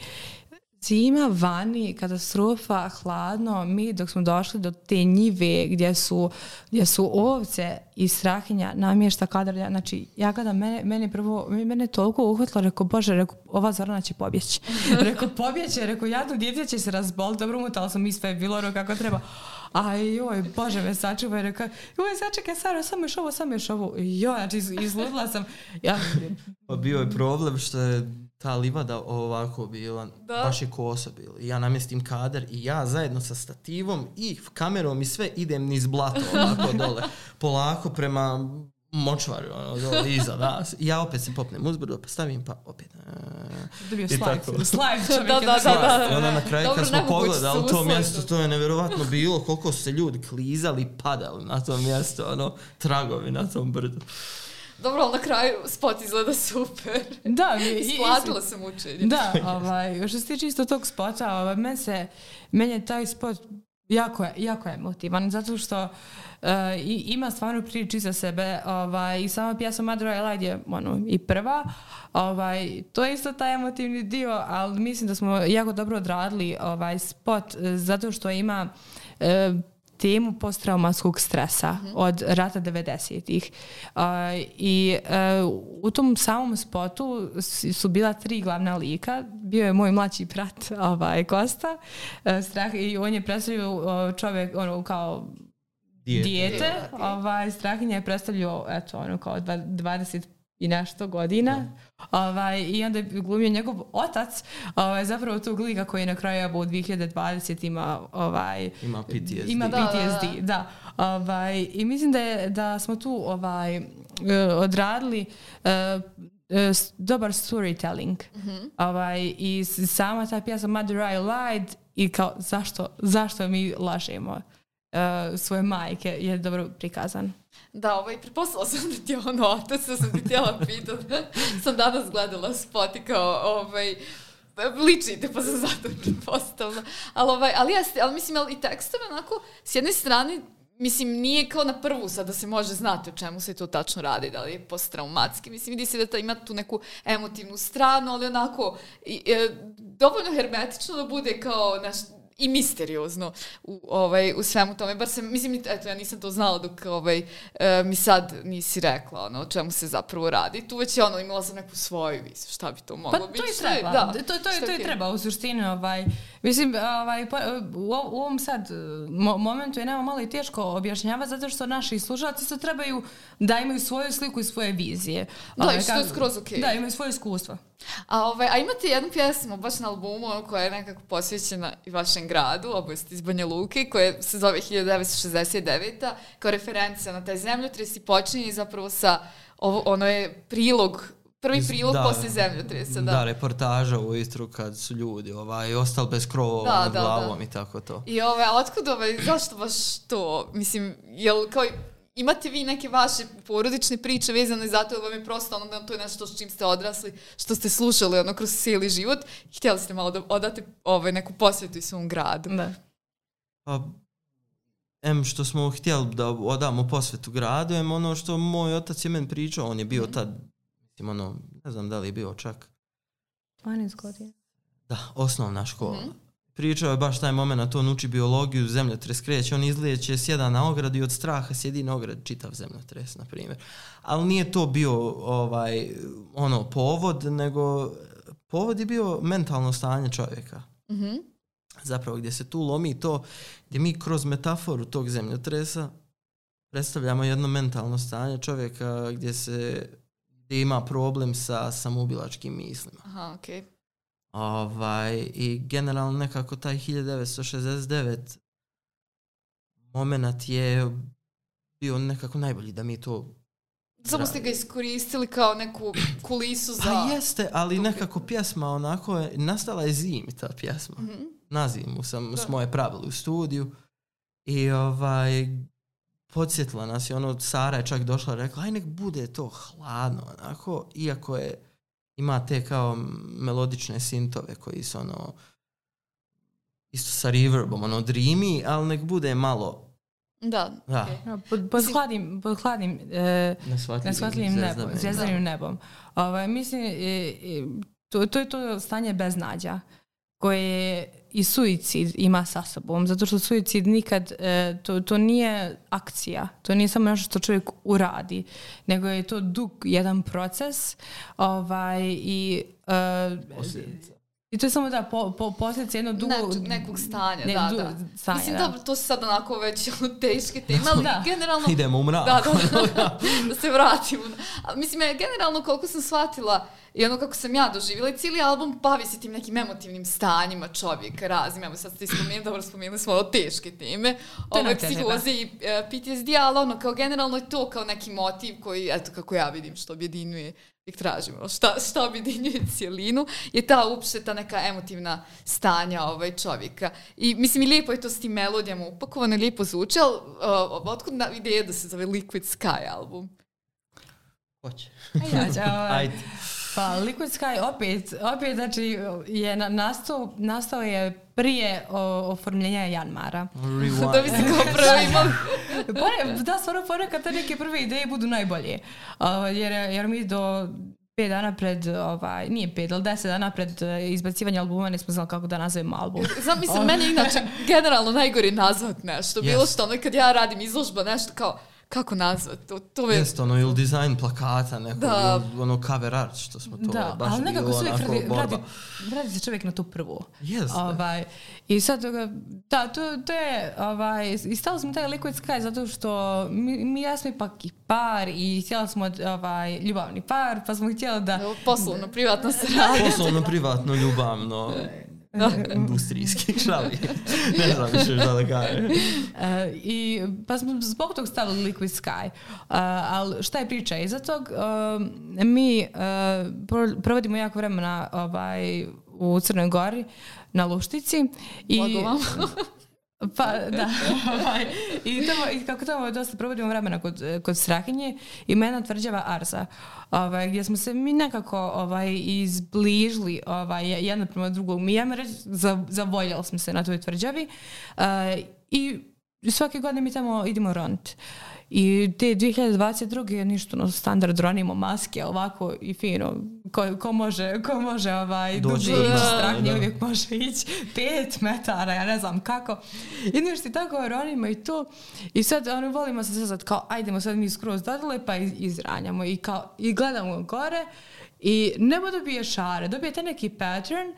Zima, vani, katastrofa, hladno, mi dok smo došli do te njive gdje su, gdje su ovce i Strahinja namješta kadar, znači ja kada mene, mene prvo, mene toliko uhvatilo, rekao, Bože, rekao, ova Zorana će pobjeći. Rekao, pobjeće, rekao, jadno djece će se razboliti, dobro umutala sam i sve bilo kako treba. Aj, joj, Bože, me sačuva i rekao, joj, sačekaj, Sara, samo još ovo, samo još ovo. Joj, znači, izludila sam. Ja... Pa bio je problem što je ta livada ovako bila, da. baš je kosa bila. I ja namjestim kadar i ja zajedno sa stativom i kamerom i sve idem niz blato ovako dole. Polako prema močvaru, ono, dole iza nas. I ja opet se popnem uzbrdo, pa stavim, pa opet. Da bio slide. Slide čovjek. Da, da, da, da. Ona na kraju dobro, kad smo pogledali to mjesto, to je nevjerovatno bilo koliko su se ljudi klizali, padali na tom mjestu, ono, tragovi na tom brdu. Dobro, ali na kraju spot izgleda super. Da, isplatila sam učenje. Da, ovaj, što se tiče isto tog spota, ovaj, meni se, meni je taj spot jako, jako emotivan, zato što uh, i, ima stvarno priči za sebe, ovaj, i sama pjesma Mother I Lied je ono, i prva, ovaj, to je isto taj emotivni dio, ali mislim da smo jako dobro odradili ovaj spot, zato što ima uh, temu posttraumatskog stresa mm-hmm. od rata devedesetih. Uh, I uh, u tom samom spotu su bila tri glavna lika. Bio je moj mlađi brat, ovaj, Kosta, uh, strah, i on je predstavljao uh, čovjek ono, kao dijete. dijete. Ovaj, Strahinja je predstavljao eto, ono, kao dvadeset i nešto godina. Ovaj, i onda je glumio njegov otac, ovaj, zapravo tog lika koji je na kraju u dvije hiljade dvadesete ima ovaj, ima P T S D. Ima P T S D, da. da. Ovaj, i mislim da je da smo tu ovaj odradili uh, uh, dobar storytelling. Mm-hmm. Ovaj, i sama ta pjesma Mother I Lied i kao zašto zašto mi lažemo uh, svoje majke je dobro prikazan. Da, ovaj, pretpostavila sam da ti je ono otac, sam ti htjela pitati. Sam danas gledala spot i kao, ovaj, ličite, pa sam zato pretpostavila. Ali, ovaj, ali, jeste, ali mislim, ali i tekstove onako, s jedne strane, mislim, nije kao na prvu sad da se može znati o čemu se to tačno radi, da li je posttraumatski. Mislim, vidi se da ta ima tu neku emotivnu stranu, ali onako, i, e, dovoljno hermetično da bude kao naš, i misteriozno u, ovaj, u svemu tome. Bar sam, mislim, eto, ja nisam to znala dok ovaj, e, mi sad nisi rekla ono, o čemu se zapravo radi. Tu već je ono, imala sam neku svoju viziju, šta bi to moglo pa, biti. Pa to i treba, da, to, to, to, to i treba u suštini. Ovaj, mislim, ovaj, pa, u, u ovom sad mo, momentu je nama malo i teško objašnjavati, zato što naši slušalci su trebaju da imaju svoju sliku i svoje vizije. Da, ovaj, i što je skroz okej. Da, imaju svoje iskustvo. A, ovaj, a imate jednu pjesmu baš na albumu koja je nekako posvećena i vašem gradu, oboje ste iz Banja Luke, koja se zove hiljadu devetsto šezdeset deveta kao referencija na taj zemljotres i počinje zapravo sa, ovo, ono je prilog, prvi iz, prilog da, posle zemljotresa. Da. da, reportaža u Istru kad su ljudi ovaj, ostali bez krovova da, nad da, glavom da. I tako to. I ovaj, otkud ovaj, zašto baš to? Mislim, jel kao imate vi neke vaše porodične priče vezane za to, ili vam je prosto ono, to je nešto s čim ste odrasli, što ste slušali ono kroz cijeli život i htjeli ste malo da odate ovaj, neku posvetu i svom gradu? Da. Pa, em što smo htjeli da odamo posvetu gradu, em ono što moj otac je meni pričao, on je bio mm. tad, mislim ono, ne znam da li je bio čak dvanaest godina. Da, osnovna škola. Mm. Pričao je baš taj moment, on uči biologiju, zemljotres kreće, on izlijeće, sjeda na ogradu i od straha sjedi na ogradu čitav zemljotres, na primjer. Ali nije to bio ovaj, ono, povod, nego povod je bio mentalno stanje čovjeka. Mm-hmm. Zapravo gdje se tu lomi to, gdje mi kroz metaforu tog zemljotresa predstavljamo jedno mentalno stanje čovjeka gdje se gdje ima problem sa samoubilačkim mislima. Aha, okej. Okay. Ovaj, i generalno nekako taj hiljadu devetsto šezdeset devet moment je bio nekako najbolji da mi to samo ste ga iskoristili kao neku kulisu za... Pa jeste, ali nekako pjesma onako je, nastala je zimi ta pjesma. Mm-hmm. Na zimu sam s moje pravile u studiju i ovaj podsjetila nas je ono, Sara je čak došla i rekla aj nek bude to hladno onako, iako je ima te kao melodične sintove koji su ono isto sa reverbom, ono dreamy, ali nek bude malo da, da. Okay. Pod, pod hladnim, pod hladnim e, nesvatljivim nebom, zvjezdanim nebom. Ovaj, mislim, e, e, to, to je to stanje beznađa koje i suicid ima sa sobom, zato što suicid nikad, e, to, to nije akcija, to nije samo nešto što čovjek uradi, nego je to dug jedan proces ovaj, i e, i to je samo da po, po, posljedice jedno dugo... Ne, nekog stanja, ne, da, du, da. Stanja, Mislim da. da to su sad onako već teške teme, ali da. generalno... Idemo u mrak. Da, da, da, da se vratimo. A, mislim, ja generalno koliko sam shvatila i ono kako sam ja doživjela i cijeli album bavi se tim nekim emotivnim stanjima čovjeka, raznim. Evo sad ste spomenuli, dobro spomenuli smo ovo teške teme, ovo psihoze i uh, P T S D, ali ono kao generalno je to kao neki motiv koji, eto kako ja vidim, što objedinjuje, ih tražimo, šta, šta objedinjuje cijelinu, je ta uopšte ta neka emotivna stanja ovaj čovjeka. I mislim i lijepo je to s tim melodijama upakovano, lijepo zvuči, ali uh, otkud na ideja da se zove Liquid Sky album? Hoće. Ajde, Ajde. Pa Liquid Sky opet, opet znači je nastao, nastao je prije oformljenja Janmara. Da bi se kao prvo imali. Da, stvarno ponekad te neke prve ideje budu najbolje. Uh, jer, jer mi do pet dana pred, ovaj, nije pet, ali deset dana pred izbacivanje albuma nismo znali kako da nazovemo album. Znam, mislim, meni inače generalno najgore nazvat nešto. Bilo yes. što ono kad ja radim izložba nešto kao kako nazvati to, to je... Jeste, ono, ili dizajn plakata, neko, da. Ili ono cover art, što smo to da, baš ali nekako bilo se onako vrati, borba. Vrati, vrati se čovjek na to prvo. Jeste. Ovaj, I sad, da, to, to je, ovaj, i stali smo taj Liquid Sky zato što mi, mi ja smo ipak i par i htjeli smo ovaj, ljubavni par, pa smo htjeli da... Poslovno, privatno se radi. Poslovno, privatno, ljubavno... industrijski šali. Ne znam više šta da kažem. Uh, i, pa smo zbog tog stavili Liquid Sky. Uh, ali šta je priča iza tog? Uh, mi uh, provodimo jako vremena ovaj, u Crnoj Gori na Luštici. I, pa da. I, tamo, I kako tamo dosta provodimo vremena kod, kod Strahinje i mena tvrđava Arza. Ovaj, gdje smo se mi nekako ovaj, izbližili ovaj, jedno prema drugog. Mi ja reći, zavoljali smo se na toj tvrđavi uh, i svake godine mi tamo idemo ronit. I te dvije hiljade dvadeset druge ništa, no, standard ronimo maske ovako i fino. Ko, ko može, ko može ovaj, duži ići Strahinje, uvijek može ići pet metara, ja ne znam kako. I nešto tako ronimo i to. I sad ono, volimo se sad kao, ajdemo sad mi skroz dodale pa izranjamo i, kao, i gledamo gore i nebo dobije šare, dobijete neki pattern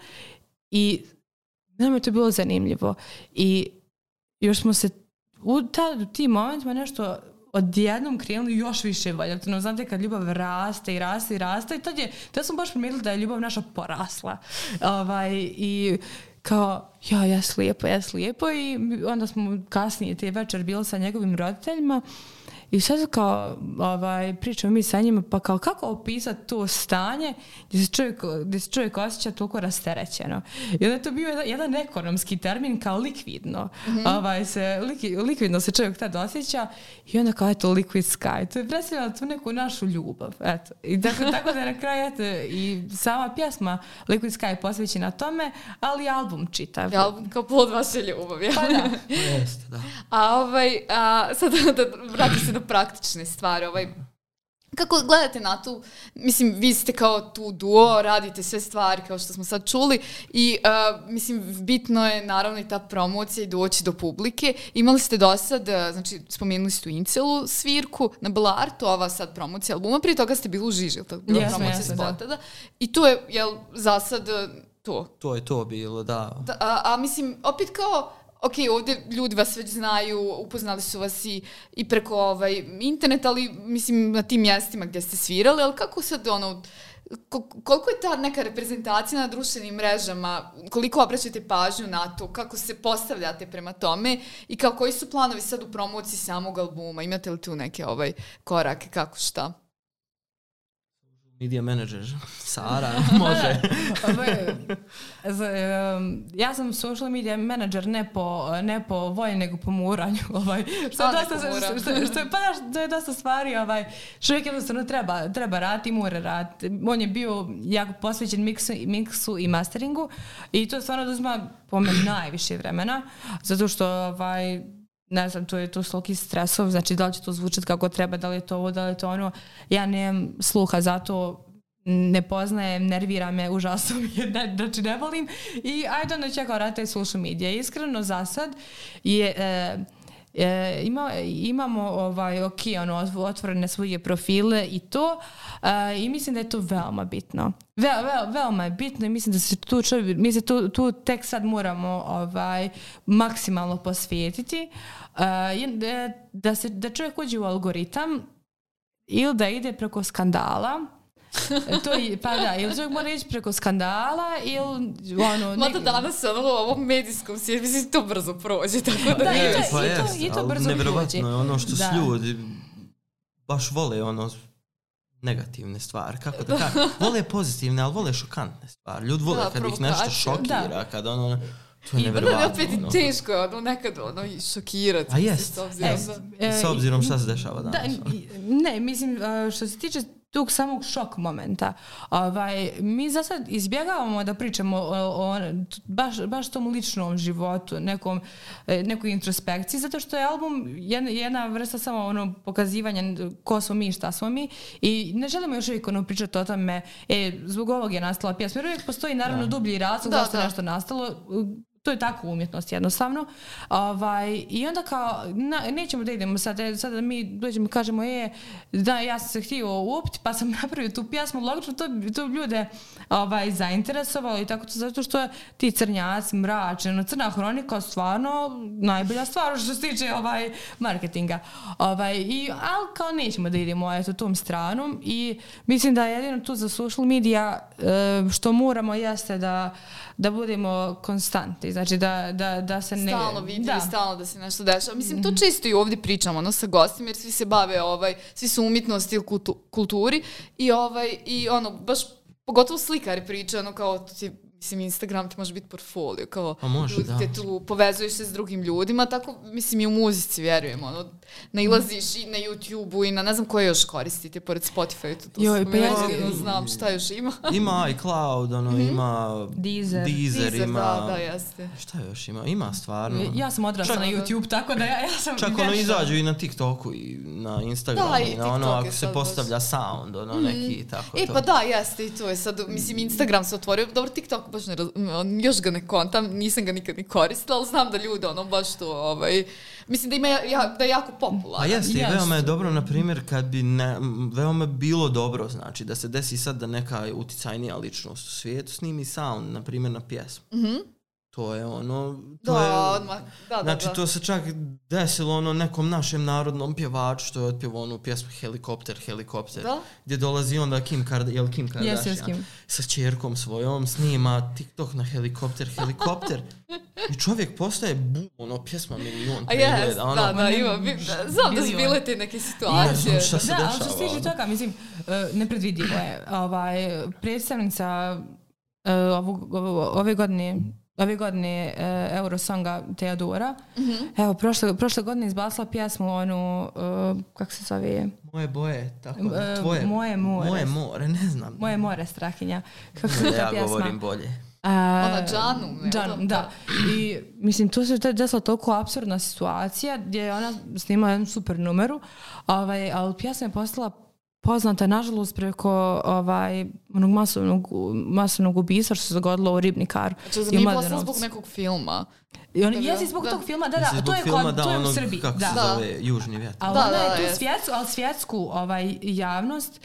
i nam je to bilo zanimljivo. I još smo se u, tad, u tim momentima nešto odjednom krenuli još više voljeti. No, znate, kad ljubav raste i raste i raste, i tad, je, tad smo baš primijetili da je ljubav naša porasla. Ovaj, I kao, ja, ja slijepo, ja slijepo. I onda smo kasnije te večer bili sa njegovim roditeljima. I sad kao ovaj, pričamo mi sa njima, pa kao kako opisati to stanje gdje se čovjek, gdje se čovjek osjeća toliko rasterećeno. I onda je to bio jedan, jedan ekonomski termin kao likvidno. Mm-hmm. Ovaj, se, lik, likvidno se čovjek tad osjeća i onda kao eto liquid sky. To je predstavljalo tu neku našu ljubav. Eto. I tako, tako da je na kraju eto, i sama pjesma Liquid Sky posvećena tome, ali album čitav. I album kao plod vaše ljubavi. Pa da. Jeste, da. A ovaj, a, sad da vratim se na praktične stvari, ovaj, kako gledate na tu, mislim, vi ste kao tu duo, radite sve stvari kao što smo sad čuli i, uh, mislim, bitno je naravno i ta promocija i doći do publike. Imali ste do sad, znači, spomenuli ste u Incelu svirku na Belartu, ova sad promocija albuma, prije toga ste bili u Žiži, ili tako? Bila yes, promocija yes, spota, da. da. I to je, jel, za sad to? To je to bilo, da. da a, a mislim, opet kao, ok, ovdje ljudi vas već znaju, upoznali su vas i, i preko ovaj, interneta, ali mislim na tim mjestima gdje ste svirali, ali kako sad ono, koliko je ta neka reprezentacija na društvenim mrežama, koliko obraćate pažnju na to, kako se postavljate prema tome i kao koji su planovi sad u promociji samog albuma, imate li tu neke ovaj, korake, kako šta? Media manager, Sara, može. Ja sam social media manager ne po, ne po volji, nego po muranju. Ovaj, što, je dosta, što, što, što, je, pa, što je dosta stvari. Ovaj, čovjek jednostavno treba, treba raditi i mora raditi. On je bio jako posvećen miksu, miksu i masteringu i to stvarno uzma po meni najviše vremena, zato što ovaj, ne znam, to je to sloki stresov, znači da li će to zvučati kako treba, da li je to ovo, da li je to ono. Ja nemam sluha, zato ne poznajem, nervira me, užasno mi je, ne, znači ne volim. I ajde onda ću kao raditi social media. Iskreno za sad je... E, E, ima, imamo ovaj, ok, ono, otvorene svoje profile i to e, i mislim da je to veoma bitno. Ve, ve, veoma je bitno i mislim da se tu, čovjek, mi se tu, tu tek sad moramo ovaj, maksimalno posvetiti e, da, se, da čovjek uđe u algoritam ili da ide preko skandala. To je, pa da, ili čovjek mora ići preko skandala ili ono... Mada danas ono, u ovom medijskom svijetu, mislim, to brzo prođe, tako da... Da, je, i, to, pa i, to, jest, i to brzo prođe. Nevjerovatno je ono što su ljudi baš vole ono negativne stvari. Kako da kažem? Vole pozitivne, ali vole šokantne stvari. Ljudi vole da, kad ih nešto šokira, da. Kad ono... To je nevjerovatno. I opet ono. Teško je ono, nekad ono, šokirati. A jest. S obzirom, da, s obzirom šta se dešava danas. Da, ne, mislim, što se tiče tog samog šok momenta. Ovaj, mi za sad izbjegavamo da pričamo o, o baš, baš tom ličnom životu, nekom, nekoj introspekciji, zato što je album jedna, jedna vrsta samo ono pokazivanja ko smo mi, šta smo mi i ne želimo još uvijek ono pričati o tome, e, zbog ovog je nastala pjesma, jer uvijek postoji naravno da. dublji razlog zašto je nešto nastalo. To je tako umjetnost jednostavno. Ovaj, I onda kao, na, nećemo da idemo sad, sad da mi dođemo i kažemo, je, da, ja sam se htio upiti, pa sam napravio tu pjesmu, logično, to, to ljude ovaj, zainteresovalo i tako to, zato što ti crnjaci, mračni, crna hronika, stvarno najbolja stvar što se tiče ovaj, marketinga. Ovaj, i, ali kao nećemo da idemo eto, tom stranom i mislim da jedino tu za social media što moramo jeste da, da budemo konstantni. Znači da, da, da se ne... Stalno vidi i stalno da se nešto dešava. Mislim, to često i ovdje pričamo ono, sa gostima, jer svi se bave, ovaj, svi su umjetnosti ili kultu, kulturi i, ovaj, i ono, baš pogotovo slikari pričaju, ono kao, ti, mislim, Instagram ti može biti portfolio, kao može, ljudi te tu povezuješ se s drugim ljudima, tako, mislim, i u muzici, vjerujem, ono, nailaziš i na YouTube-u i na ne znam koje još koristite, pored Spotify, to, to Joj, pa ja znam šta još ima. Ima iCloud, ono, mm-hmm. ima Deezer, Deezer, Deezer ima... Da, da, jeste. Šta još ima? Ima stvarno. Ja sam odrasla na YouTube, tako da ja, ja sam... Čak ono izađu i na TikToku i na Instagramu, da, i na ono, ako se postavlja baš sound, ono, mm-hmm. neki, tako e, to. E, pa da, jeste i to je sad, mislim, Instagram se otvorio, dobro, TikTok baš ne razumije, još ga ne kontam, nisam ga nikad ni koristila, ali znam da ljudi, ono, baš to, ovaj, mislim da ima, ja, da je jako popularno. A jeste, i veoma je dobro, na primjer, kad bi, ne, veoma bilo dobro, znači, da se desi sad da neka uticajnija ličnost u svijetu snimi sound, na primjer, na pjesmu. Mhm. to je ono... To da, je, odmah, da, da, znači, da. to se čak desilo ono nekom našem narodnom pjevaču što je otpjevao onu pjesmu Helikopter, Helikopter. Da? Gdje dolazi onda Kim, Kard- jel Kim Kardashian Yes, yes, Kim. sa ćerkom svojom, snima TikTok na Helikopter, Helikopter. I čovjek postaje bum, ono, pjesma milion pregleda. A jes, ono, da, da, ima, bi, da, znam da su bile te neke situacije. Ja, šta se da, dešava, ali što se tiče ono. toga, mislim, uh, nepredvidivo je. Ovaj, predstavnica uh, ovog, ovo, ove godine ove godine uh, Eurosonga Teodora. Mm-hmm. Evo, prošle, prošle godine izbacila pjesmu onu, uh, kako se zove? Moje boje, tako Uh, da, tvoje. Moje more. Moje more, ne znam. Moje more, Strahinja. Kako se ta Ja pjesma? govorim bolje. Uh, Ona Džanu. Džanu, da. I mislim, tu se desila toliko apsurdna situacija gdje je ona snimala jednu super numeru, ovaj, ali pjesma je postala poznata, nažalost, preko ovaj, onog masovnog, masovnog ubistva što se dogodilo u Ribnikaru. Znači, za nije postala zbog nekog filma. I on, jesi zbog da. tog filma, da, da, Jesi to je, filma, kod, da, to je u onog, Srbiji. kako da. se zove, Južni vjetar. Ali Da, ona da, je tu jest. svjetsku, ali svjetsku ovaj, javnost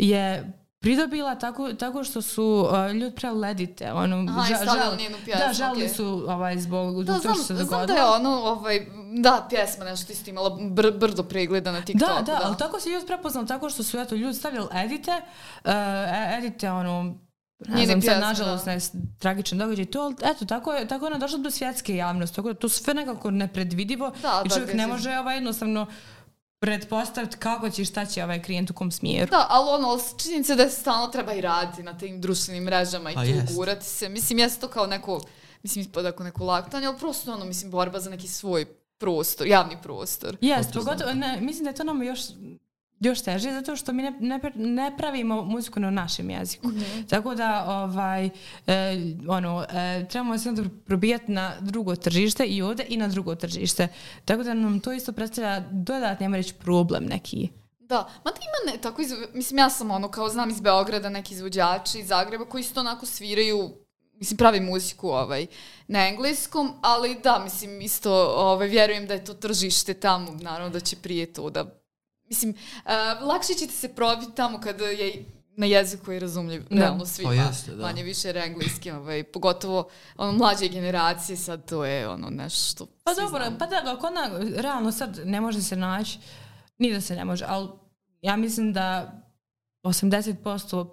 je pridobila tako, tako što su uh, ljudi preledite. Ono, Aha, i stavljali njenu pjesmu. Da, žalili okay. su ovaj, zbog da, toga znam, što se dogodilo. znam da je ono, ovaj, da, pjesma nešto isto imala br brdo pregleda na TikToku. Da, da, da, ali tako se ljudi prepoznali tako što su eto, ljudi stavljali edite, uh, edite ono, ne znam, sad nažalost ne, tragičan događaj, to, eto, tako je, tako je ona došla do svjetske javnosti, tako da to sve nekako nepredvidivo da, i da, čovjek ne može ovaj, jednostavno pretpostaviti kako će, šta će ovaj klijent u kom smjeru. Da, ali ono, činjenica da se stalno treba i raditi na tim društvenim mrežama i pa tu jest. gurati se. Mislim, jeste to kao neko, mislim, ispada ako neko laktanje, ali prosto ono, mislim, borba za neki svoj prostor, javni prostor. Jest, pogotovo, ne, mislim da je to nam još još teže, zato što mi ne, ne, ne pravimo muziku na našem jeziku. Mm-hmm. Tako da, ovaj, e, ono, e, trebamo se onda probijati na drugo tržište i ovdje i na drugo tržište. Tako da nam to isto predstavlja dodatni, nema reći, problem neki. Da, ma da ima ne, tako, iz, mislim, ja sam ono, kao znam iz Beograda neki izvođači iz Zagreba koji isto onako sviraju, mislim, pravi muziku ovaj, na engleskom, ali da, mislim, isto ovaj, vjerujem da je to tržište tamo, naravno da će prije to da mislim, uh, lakše ćete se probiti tamo kada je na jeziku koji je razumljiv realno svima. Pa jeste, da. Manje više jer engleski, ovaj, pogotovo ono, mlađe generacije, sad to je ono nešto. Pa dobro, znamo. Pa da, kod nas realno sad ne može se naći, ni da se ne može, ali ja mislim da osamdeset posto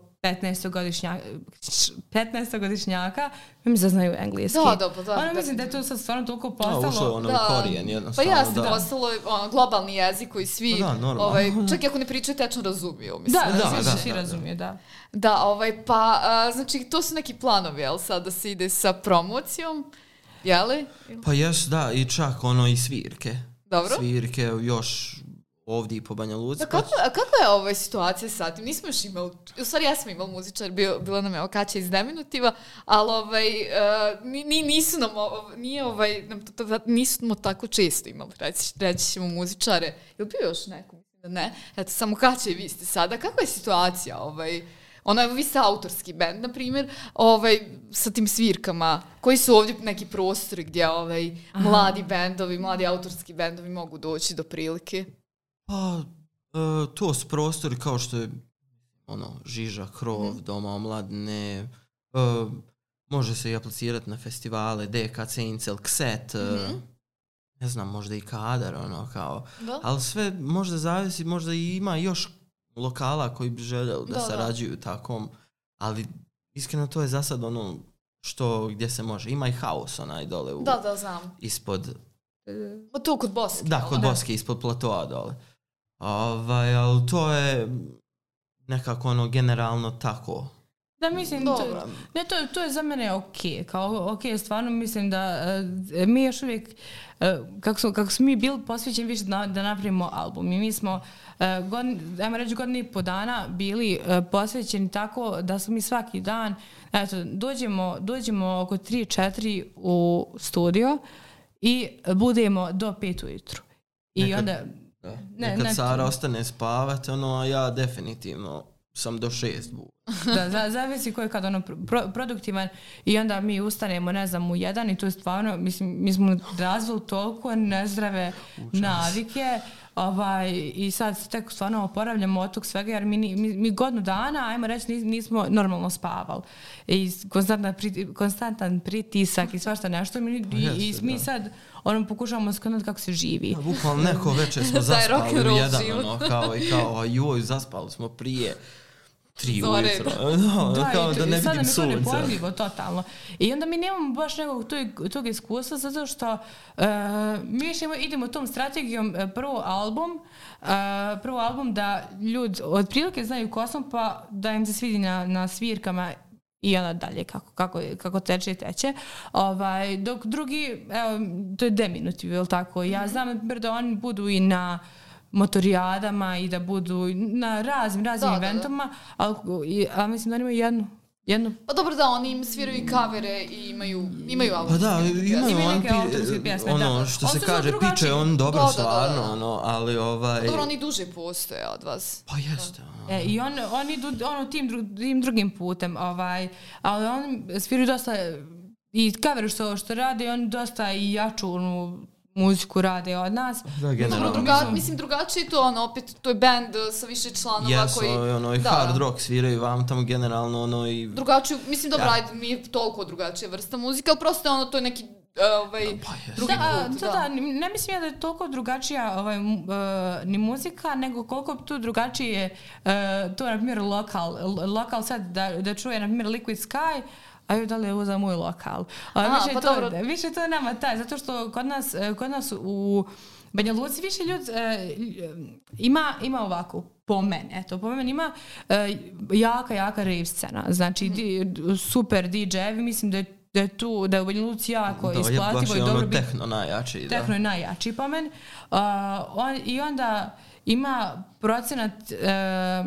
petnaestogodišnjaka mi da znaju engleski. Da, da, pa da. Ono mislim da je to sad stvarno toliko postalo. Da, ušao ono da, korijen jednostavno. Pa jasno, da. postalo je ono, globalni jezik koji svi, da, ovaj, čak i ako ne pričaju, tečno razumiju. Mislim, da, da, da, da, da, svi da, razumiju, da. Da, ovaj, pa, a, znači, to su neki planovi, jel, sad da se ide sa promocijom, jeli? Pa jes, da, i čak ono i svirke. Dobro. Svirke još ovdje i po Banja Luci. Da, kako, a kakva je ova situacija sad? Nismo još imali, u stvari ja sam imala muzičar, bio, bila nam je Okaća iz Deminutiva, ali ovaj, uh, ni, nisu nam, nije ovaj, nam, nismo tako često imali, reći, reći ćemo muzičare. Je li bio još neko? Mislim da ne. Eto, samo Okaća i vi ste sada. Kakva je situacija? Ovaj, ono, vi ste autorski bend, na primjer, ovaj, sa tim svirkama. Koji su ovdje neki prostori gdje ovaj, mladi bendovi, mladi autorski bendovi mogu doći do prilike? Pa, e, to su prostori kao što je ono, Žiža, Krov, mm. Doma omladine, e, može se i aplicirati na festivale, D K C, Incel, Kset, mm-hmm. ne znam, možda i Kadar, ono, kao, da. Ali sve možda zavisi, možda i ima još lokala koji bi željeli da, da sarađuju da. Takom, ali iskreno to je za sad ono što, gdje se može, ima i haos onaj dole u, da, da, znam. Ispod, o to kod Boske. Da, kod da. Boske, ispod platoa dole. Ovaj, ali to je nekako ono generalno tako. Da, mislim, to, ne, to, to je za mene ok. Kao, ok, stvarno mislim da uh, mi još uvijek, uh, kako, smo, kako smo mi bili posvećeni više da, da napravimo album. I mi smo, uh, godin, ajmo reći, godinu i po dana bili uh, posvećeni tako da smo mi svaki dan, eto, dođemo, dođemo oko tri četiri u studio i budemo do pet ujutru. I nekad, onda... Da. Ne, nekad ne, Sara ostane spavati, ono, a ja definitivno sam do šest bu. Da, za, zavisi ko je kad ono pro, produktivan i onda mi ustanemo, ne znam, u jedan i to je stvarno, mislim, mi smo razvili toliko nezdrave Učas. navike ovaj, i sad se tek stvarno oporavljamo od tog svega jer mi, mi, mi godinu dana, ajmo reći, nismo normalno spavali. I konstantan, konstantan pritisak i svašta nešto mi, i, Jeste, i mi da. sad ono, pokušavamo skandati kako se živi. Da, bukvalno neko večer smo zaspali u jedan, ono, kao i kao, joj, zaspali smo prije tri ujutro. No, da, kao da ne vidim sunca. Sada mi to nepojmljivo, totalno. I onda mi nemamo baš nekog tog, tog iskustva zato što uh, mi idemo, idemo tom strategijom uh, prvo album, uh, prvo album da ljudi od prilike znaju ko sam pa da im se svidi na, na svirkama i onda dalje kako, kako, kako teče i teče. Ovaj, dok drugi, evo, to je deminutiv, je li tako? Ja znam da oni budu i na motorijadama i da budu na raznim, raznim da, eventima, da, da. Ali, ali mislim da oni imaju jednu, jednu... Pa dobro da, oni im sviraju i kavere i imaju, imaju autorske pa da, imaju, imaju on neke autorske pjesme, ono, da. što on se kaže, piče on dobro, da, stvarno, da, da. ono, ali ovaj... Pa dobro, oni duže postoje od vas. Pa jeste. Da. E, I on, oni idu ono, tim, dru, tim drugim putem, ovaj, ali oni sviraju dosta, i kavere što, što rade, oni dosta i jaču onu muziku rade od nas. Da, generalno. Druga, mislim, drugačije to, ono, opet, to je band sa više članova yes, koji... Yes, ono, i da, hard rock sviraju vam tamo generalno, ono, i... Drugačiju, mislim, dobro, ja. ajde, nije toliko drugačija vrsta muzika, ali prosto, ono, to je neki, ovaj, pa drugi da, put. Da, da, ne mislim ja da je toliko drugačija ovaj, uh, ni muzika, nego koliko tu drugačije uh, to, na primjer, lokal, lokal sad, da, da čuje, na primjer, Liquid Sky, a joj, da li je ovo za moj lokal? A, Aha, više, pa to, dobro. više to je nama taj, zato što kod nas, kod nas u Banja Luci više ljudi e, ima, ima ovako, po meni, eto, po meni ima e, jaka, jaka rave scena. Znači, mm-hmm. di, super D J-evi, mislim da je, da je tu, da je u Banja Luci jako da, isplativo i dobro biti. Tehno najjači, Tehno je najjači po meni. Uh, on, I onda ima procenat e,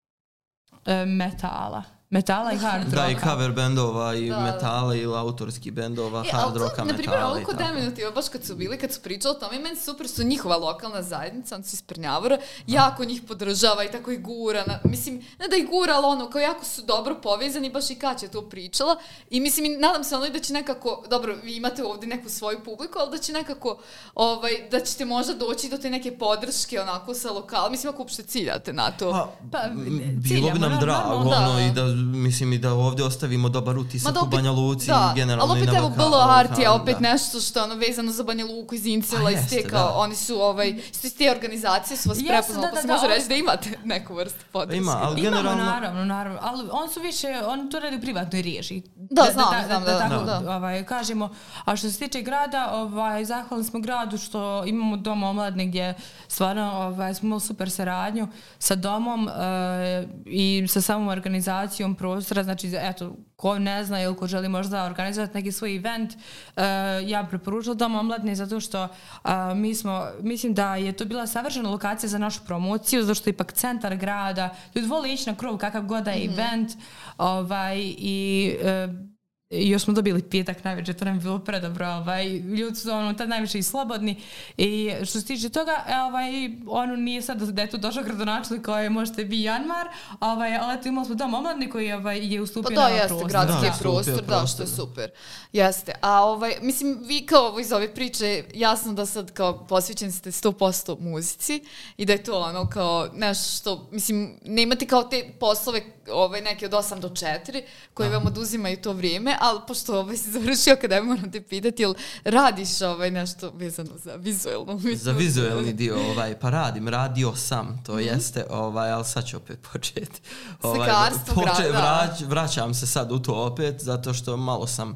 e, metala. Metala i hard rocka. Da, i cover bendova i da, metala ili autorskih bendova, e, hard rocka, metala. Na primjer, ovo kod Deminutiva, baš kad su bili, kad su pričali o tome, meni super su njihova lokalna zajednica, on su iz Prnjavora, jako njih podržava i tako ih gura. Na, mislim, ne da ih gura, ali ono, kao jako su dobro povezani, baš i Kaća je to pričala. I mislim, i nadam se ono da će nekako, dobro, vi imate ovdje neku svoju publiku, ali da će nekako, ovaj, da ćete možda doći do te neke podrške, onako, sa lokala. Mislim, ako uopšte ciljate na to. Pa, pa bilo bi nam drago, ono, i da mislim i da ovdje ostavimo dobar utisak da, opet, u Banja Luci da, i generalno i na lokalu. Ali opet evo Belo Artija, opet da. nešto što ono vezano za Banja Luku iz Incela, iz te kao, oni su ovaj, iz te organizacije su vas prepoznali, pa se može reći da imate neku vrstu podrške. Ima, ali generalno... Imamo, naravno, naravno, ali on su više, on to radi u privatnoj režiji. Da, da, znam, da, znam, da, da, da, da, da. Ovaj, kažemo, a što se tiče grada, ovaj, zahvalni smo gradu što imamo dom omladne gdje stvarno ovaj, smo imali super saradnju sa domom e, i sa samom organizacijom prostora, znači, eto, ko ne zna ili ko želi možda organizovati neki svoj event, uh, ja preporučila Dom omladine zato što uh, mi smo, mislim da je to bila savršena lokacija za našu promociju, zato što je ipak centar grada, ljudi vole ići na krov kakav god da je mm-hmm. event, ovaj, i uh, i još smo dobili petak najveće, to nam je bilo predobro, ovaj, ljudi su ono, tad najviše i slobodni i što se tiče toga, ovaj, ono nije sad da je tu došao gradonačelnik koji možete vi Janmar, ovaj, ali eto imali smo Dom omladine koji ovaj, je ustupio pa na jeste, prostor. gradski Da, prostor, da, što je super. Jeste, a ovaj, mislim, vi kao iz ove priče, jasno da sad kao posvećeni ste sto posto muzici i da je to ono kao nešto što, mislim, ne imate kao te poslove ovaj, neke od osam do četiri koje vam oduzimaju to vrijeme, ali pošto ovaj si završio kada moram te pitati, jel radiš ovaj nešto vezano za vizualnu umjetnost? Za vizualni dio, ovaj, pa radim, radio sam, to mm-hmm. jeste, ovaj, ali sad ću opet početi. Ovaj, Slikarstvo, poče, vrać, vraćam se sad u to opet, zato što malo sam,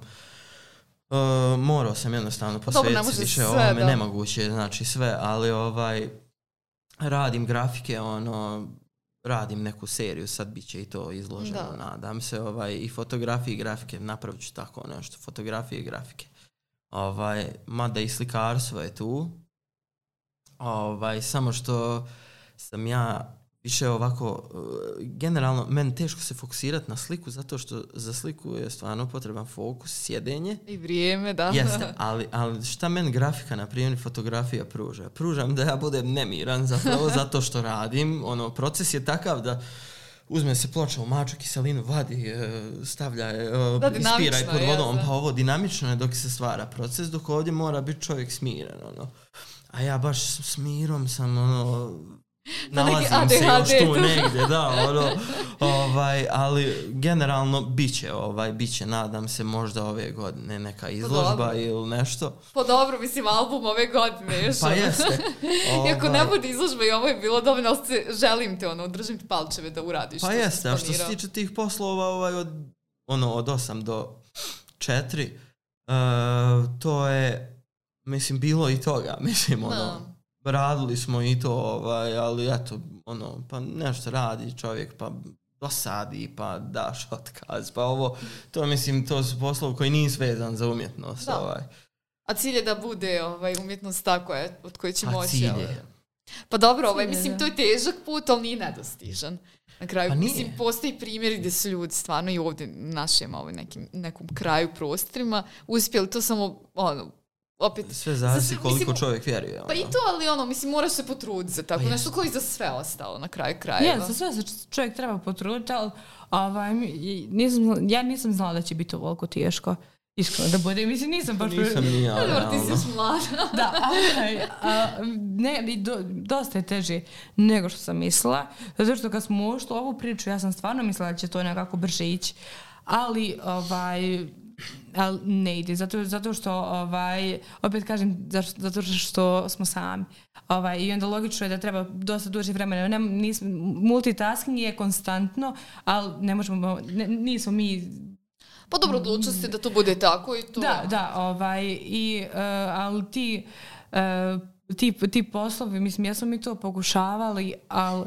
uh, morao sam jednostavno posvetiti više ovome, da. Nemoguće, znači sve, ali ovaj, radim grafike, ono, radim neku seriju, sad bit će i to izloženo, da. Nadam se, ovaj, i fotografije i grafike, napravit ću tako nešto, fotografije i grafike. Ovaj, mada i slikarstvo je tu, ovaj, samo što sam ja više ovako, generalno, meni teško se fokusirati na sliku, zato što za sliku je stvarno potreban fokus, sjedenje. I vrijeme, da. Jeste, ali, ali šta meni grafika, na primjer, fotografija pruža? Pružam da ja budem nemiran zapravo zato što radim. Ono, proces je takav da uzme se ploča u maču, kiselinu, vadi, stavlja je, da, ispira i pod vodom, je, pa ovo dinamično je dok se stvara proces, dok ovdje mora biti čovjek smiren, ono. A ja baš s mirom sam, ono, nalazim se još tu negdje, da, ono, ovaj, ali generalno bit će, ovaj, bit će, nadam se, možda ove godine neka izložba pa ili nešto. Pa dobro, mislim, album ove godine još. Pa jeste. Ovaj. Iako ne bude izložba i ovo je bilo dobro, ali se, želim te, ono, držim ti palčeve da uradiš. Pa jeste, a što se tiče tih poslova, ovaj, od, ono, od osam do četiri, uh, to je, mislim, bilo i toga, mislim, ono, no. Radili smo i to, ovaj, ali eto, ono, pa nešto radi čovjek, pa dosadi, pa daš otkaz, pa ovo, to mislim, to su poslovi koji nisu vezan za umjetnost. Da. Ovaj. A cilj je da bude ovaj, umjetnost tako je, od koje će A moći. cilj ovaj. je. Pa dobro, ovaj, Cilj je, mislim, da. to je težak put, ali nije nedostižan. Na kraju, Pa mislim, nije. postoji primjeri gdje su ljudi stvarno i ovdje u našem ovaj, nekim, nekom kraju prostorima uspjeli to samo, ono, opet... Sve zavisi koliko mislim, čovjek vjeruje. Ono. Pa i to, ali ono, mislim, moraš se potruditi za tako Pa nešto koji za sve ostalo na kraju krajeva. Ja, za sve se čovjek treba potruditi, ali ovaj, nisam, ja nisam znala da će biti ovoliko teško. Iskreno da bude, mislim, nisam baš... Nisam ni ja, Dobro, ti realno. si mlada. Da, ali, a, ne, do, dosta je teže nego što sam mislila, zato što kad smo ušli u ovu priču, ja sam stvarno mislila da će to nekako brže ići, ali ovaj... ali ne ide, zato, zato što ovaj, opet kažem, zato što smo sami. Ovaj, i onda logično je da treba dosta duže vremena. Ne, nismo, multitasking je konstantno, ali ne možemo, ne, nismo mi... Pa dobro, odlučili ste da to bude tako i to... Da, da, ovaj, i, uh, ali ti, uh, ti, ti poslovi, mislim, ja smo mi to pokušavali, ali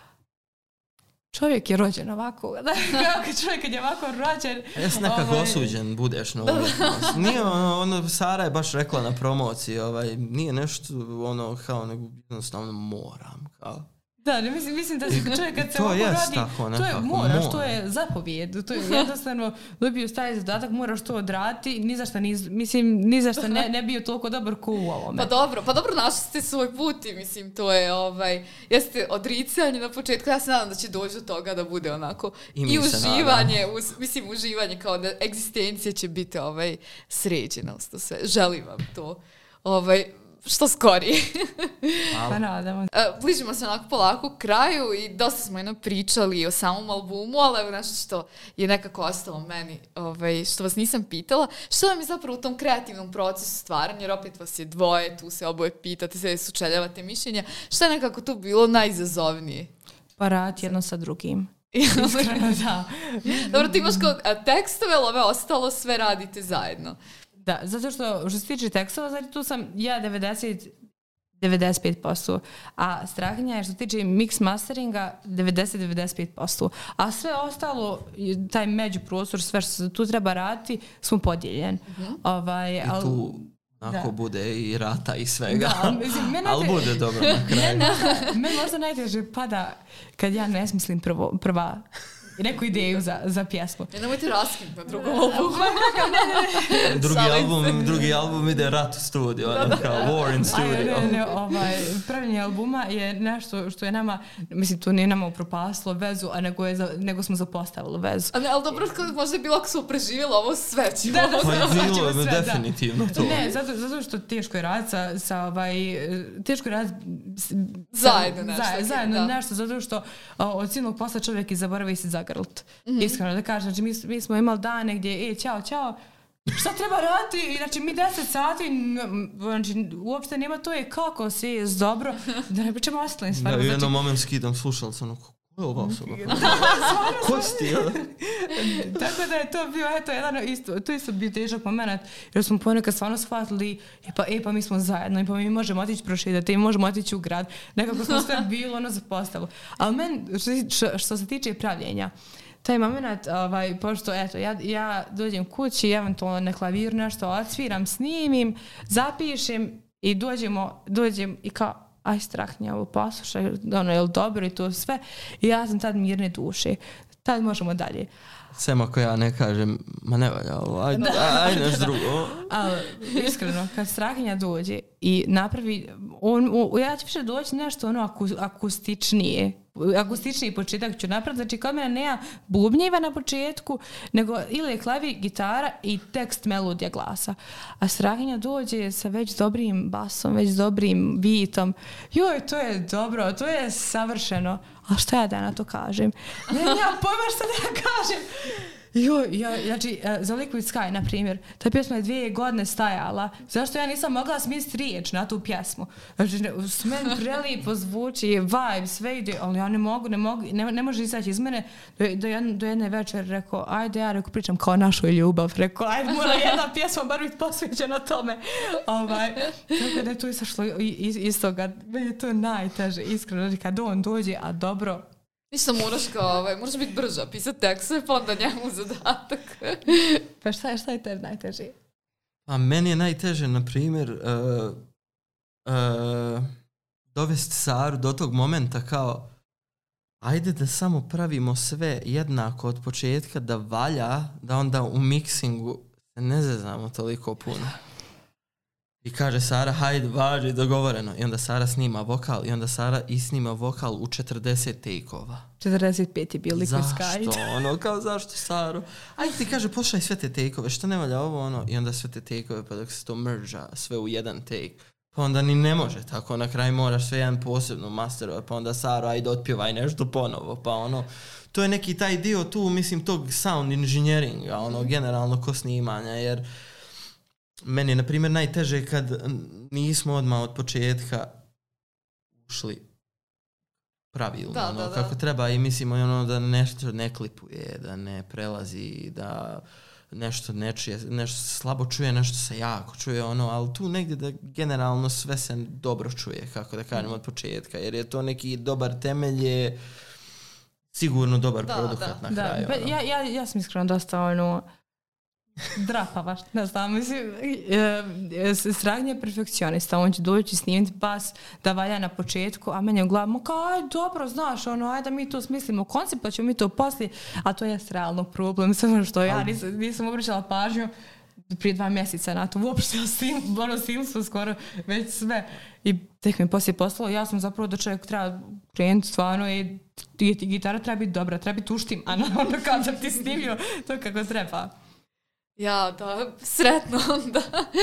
čovjek je rođen ovako, da, kako čovjek kad je ovako rođen... Jes nekako ovaj, osuđen budeš na umjetnost. Nije ono, ono, Sara je baš rekla na promociji, ovaj, nije nešto ono kao nego jednostavno moram, kao. Da, ne, mislim, mislim da se čovjek kad se to ovako jest rodi, tako, to je nekako, moraš, mora. to je zapovijed, to je jednostavno dobio stavi zadatak, moraš to odraditi, ni zašto niz, mislim, ni zašto ne, ne bio toliko dobar ko u ovome. Pa dobro, pa dobro, našli ste svoj put i mislim, to je, ovaj, jeste odricanje na početku, ja se nadam da će doći do toga da bude onako i, i uživanje, uz, mislim, uživanje kao da egzistencija će biti ovaj, sređena, to sve, želim vam to, ovaj, što skorije. Pa nadamo. Bližimo se onako polako kraju i dosta smo jedno pričali o samom albumu, ali evo nešto što je nekako ostalo meni, ovaj, što vas nisam pitala. Što vam je zapravo u tom kreativnom procesu stvaranja, jer opet vas je dvoje, tu se oboje pitate, se sučeljavate mišljenja. Što je nekako tu bilo najizazovnije? Pa rad jedno sa drugim. Iskreno, da. Dobro, ti imaš kao tekstove, ali ove ostalo sve radite zajedno. Da, zato što što se tiče tekstova, znači tu sam ja devedeset do devedeset pet posto, a Strahinja je što se tiče mix masteringa devedeset do devedeset pet posto, a sve ostalo, taj međuprostor, sve što se tu treba raditi, smo podijeljeni. Uh-huh. Ovaj, I al, tu ako da. bude i rata i svega, da, mislim, ali te, bude dobro na kraju. Meni možda najteže pada kad ja ne smislim prvo, prva neku ideju za, za pjesmu. Ne, nemojte raskinuti na drugom albumu. drugi, album, drugi album ide Rat u studio, da, da. Kao War in Studio. Aj, ne, ne, ovaj, pravljenje albuma je nešto što je nama, mislim, to nije nama upropaslo vezu, a nego, je za, nego smo zapostavili vezu. A ne, ali dobro, možda je bilo ako smo preživjeli ovo sve. Da, da, pa je bilo je sve, definitivno da. to. Ne, zato, zato što teško je rad sa, sa ovaj, teško je rad zajedno nešto. Zajedno, zajedno da. nešto, zato što o, od silnog posla čovjek i zaboravi se zagrlit. Mm-hmm. Iskreno da kažem, znači mi, mi smo imali dane gdje, e, čao, čao, šta treba raditi? Znači mi deset sati, znači uopšte nema to je kako se je dobro, da ne pričamo ostalim stvarno. Ja u jednom znači, moment skidam slušalca, ono, ko je ova osoba? Ko si ti? Tako da je to bio, eto, jedan isto, to isto bio težak moment, jer smo ponekad stvarno shvatili, e pa, e pa mi smo zajedno, e pa mi možemo otići prošetati, mi možemo otići u grad, nekako smo sve bilo ono zapostavilo. Ali men, što, što se tiče pravljenja, taj moment, ovaj, pošto, eto, ja, ja dođem kući, eventualno na klavir nešto, odsviram, snimim, zapišem i dođemo, dođem i kao, aj Strahinja, ovo poslušaj, ono, je li dobro i to sve. I ja sam tad mirne duše. Tad možemo dalje. Sem ako ja ne kažem, ma ne valja ovo, ajde, ajde nešto drugo. Ali, iskreno, kad Strahinja dođe i napravi, on, on, ja ću više doći nešto ono akustičnije, akustičniji početak ću napraviti. Znači kod mene nema bubnjiva na početku, nego ili je klavir, gitara i tekst, melodija glasa. A Strahinja dođe sa već dobrim basom, već dobrim bitom. Joj, to je dobro, to je savršeno. A šta ja da na to kažem? Ne, nemam pojma šta da ja kažem. Jo, ja, znači, za Liquid Sky, na primjer, ta pjesma je dvije godine stajala. Zašto ja nisam mogla smisliti riječ na tu pjesmu? Znači, sve prelijepo zvuči, vibe, sve ide, ali ja ne mogu, ne mogu, ne, ne može izaći iz mene. Do, do, jedne, do jedne večer rekao, ajde, ja rekao, pričam kao našu ljubav. Rekao, ajde, mora jedna pjesma bar biti posvećena tome. Ovaj, tako da je to izašlo iz, iz toga. Meni je to najteže, iskreno, kad on dođe, a dobro, ništa moraš kao, ovaj, moraš biti brža, pisati tekstove, pa onda njemu zadatak. Pa šta je, šta je tebi najteže? A meni je najteže, na primjer, uh, uh, dovesti Saru do tog momenta kao, ajde da samo pravimo sve jednako od početka, da valja, da onda u miksingu se ne zeznamo toliko puno. I kaže Sara, hajde, važi, dogovoreno. I onda Sara snima vokal i onda Sara i snima vokal u četrdeset take-ova. četrdeset pet je bio Liquid Sky. Zašto? Ono, kao zašto, Saro? Ajde ti kaže, pošalj sve te take-ove, što ne valja ovo, ono, i onda sve te take-ove, pa dok se to merža, sve u jedan take. Pa onda ni ne može tako, na kraju moraš sve jedan posebno masterovat, pa onda Saro, ajde, otpjevaj nešto ponovo, pa ono, to je neki taj dio tu, mislim, tog sound engineeringa, ono, generalno ko snimanja, jer meni je, na primjer, najteže kad nismo odmah od početka ušli pravilno, da, ono, da, da. kako treba i mislimo ono, da nešto ne klipuje, da ne prelazi, da nešto ne čuje, nešto slabo čuje, nešto se jako čuje, ono, ali tu negdje da generalno sve se dobro čuje, kako da kažem, od početka, jer je to neki dobar temelj, je sigurno dobar da, produkat da. na kraju. Da, ono. ja, ja, ja sam iskreno dosta ono drapava, ne znam, mislim, e, Strahinja je perfekcionista, on će doći snimiti bas da valja na početku, a meni je u glavu, kao, aj, dobro, znaš, ono, ajde da mi to smislimo koncept, pa ćemo mi to poslije, a to je realno problem, samo što ja nisam, nisam obraćala pažnju prije dva mjeseca na to, uopšte stil, ono, stilstvo skoro, već sve, i tek mi poslije poslalo, ja sam zapravo da čovjek treba krenuti stvarno i, i, i gitara treba biti dobra, treba biti uštim, a ono kao da ti snimio to kako treba. Ja, da, sretno onda.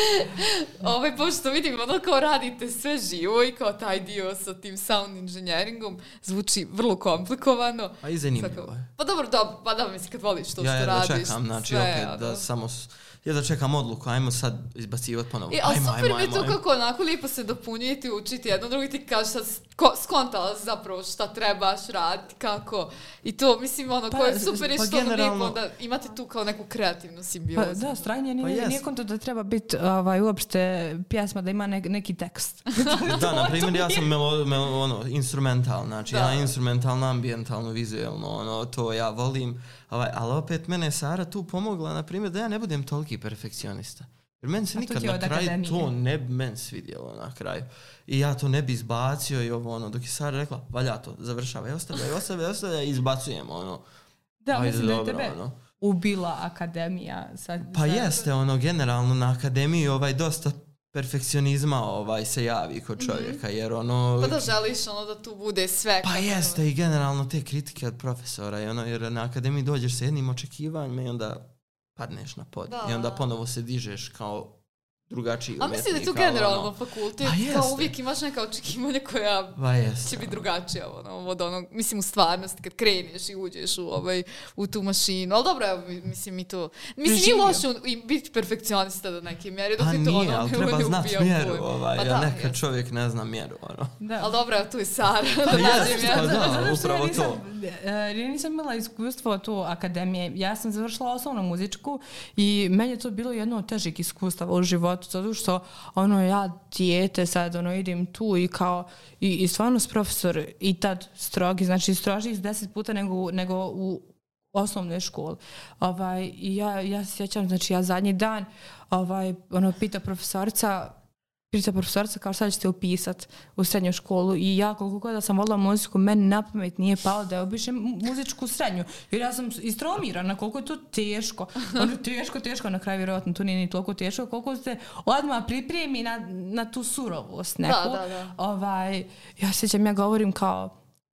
Ovaj, pošto vidim, ono kao radite sve živo i kao taj dio sa tim sound engineeringom zvuči vrlo komplikovano. A i zanimljivo je. Pa dobro, da, pa da, mislim, kad voliš to ja, što ja radiš. Ja da čekam, znači sve, opet ono. da samo... Ja da čekam odluku, ajmo sad izbacivati ponovo. I, ali ajmo, super ajmo, mi je to ajmo, kako onako lijepo se dopunjujete i učiti jedno drugo i ti kažeš sad ko, skontala zapravo šta trebaš raditi, kako. I to, mislim, ono, pa, koje je super je pa što generalno... lijepo da imate tu kao neku kreativnu simbiozu. Pa da, Strahinja nije, pa nije konto da treba biti ovaj, uopšte pjesma da ima ne, neki tekst. Da, na primjer, ja sam melo, melo, ono, instrumental, znači da. Ja instrumentalno, ambientalno, vizualno, ono, to ja volim. Ovaj, ali opet mene je Sara tu pomogla, na primjer, da ja ne budem toliki perfekcionista. Jer meni se nikad na kraju to ne bi men svidjelo na kraju. I ja to ne bi izbacio i ovo ono, dok je Sara rekla, valja to, završavaj, ostavljaj, ostavljaj, ostavljaj i izbacujemo, ono. Da, ajde, mislim da je dobro, tebe ono. ubila akademija. Sad, pa sad... jeste, ono, generalno na akademiji ovaj dosta perfekcionizma ovaj se javi kod čovjeka, jer ono... Pa da želiš ono da tu bude sve. Pa jeste ono... i generalno te kritike od profesora, i ono, jer na akademiji dođeš sa jednim očekivanjima i onda padneš na pod. Da. I onda ponovo se dižeš kao drugačiji umetnik. A mislim da je tu generalno ono, fakultet, pa kao uvijek imaš neka očekivanja koja pa jeste, će biti drugačija. Ono, od onog, mislim u stvarnosti kad kreneš i uđeš u, ovaj, u tu mašinu. Ali dobro, mislim mi to... Mislim nije loše biti perfekcionista do neke mjere. Pa nije, to, ono, ali treba znati mjeru. Ovaj, pa ja da, nekad jest. Čovjek ne zna mjeru. Ono. Da. Ali dobro, tu je Sara. Pa jeste, pa da, upravo to. Ja nisam imala iskustvo tu akademije. Ja sam završila osnovnu muzičku i meni je to bilo jedno od težih iskustava u životu. Zato što ono ja dijete sad ono idem tu i kao i, i stvarno s profesor i tad strogi, znači strožiji deset puta nego, nego u osnovnoj školi. Ovaj, i ja, ja se sjećam, znači ja zadnji dan ovaj, ono pita profesorica Pita profesorca kao šta ćete upisati u srednju školu i ja koliko god da sam volila muziku, meni na pamet nije palo da upišem muzičku srednju. Jer ja sam istraumirana koliko je to teško. Ono teško, teško, na kraju vjerojatno to nije ni toliko teško, koliko se odmah pripremi na, na tu surovost neku. Da, da, da. Ovaj, ja sjećam, ja govorim kao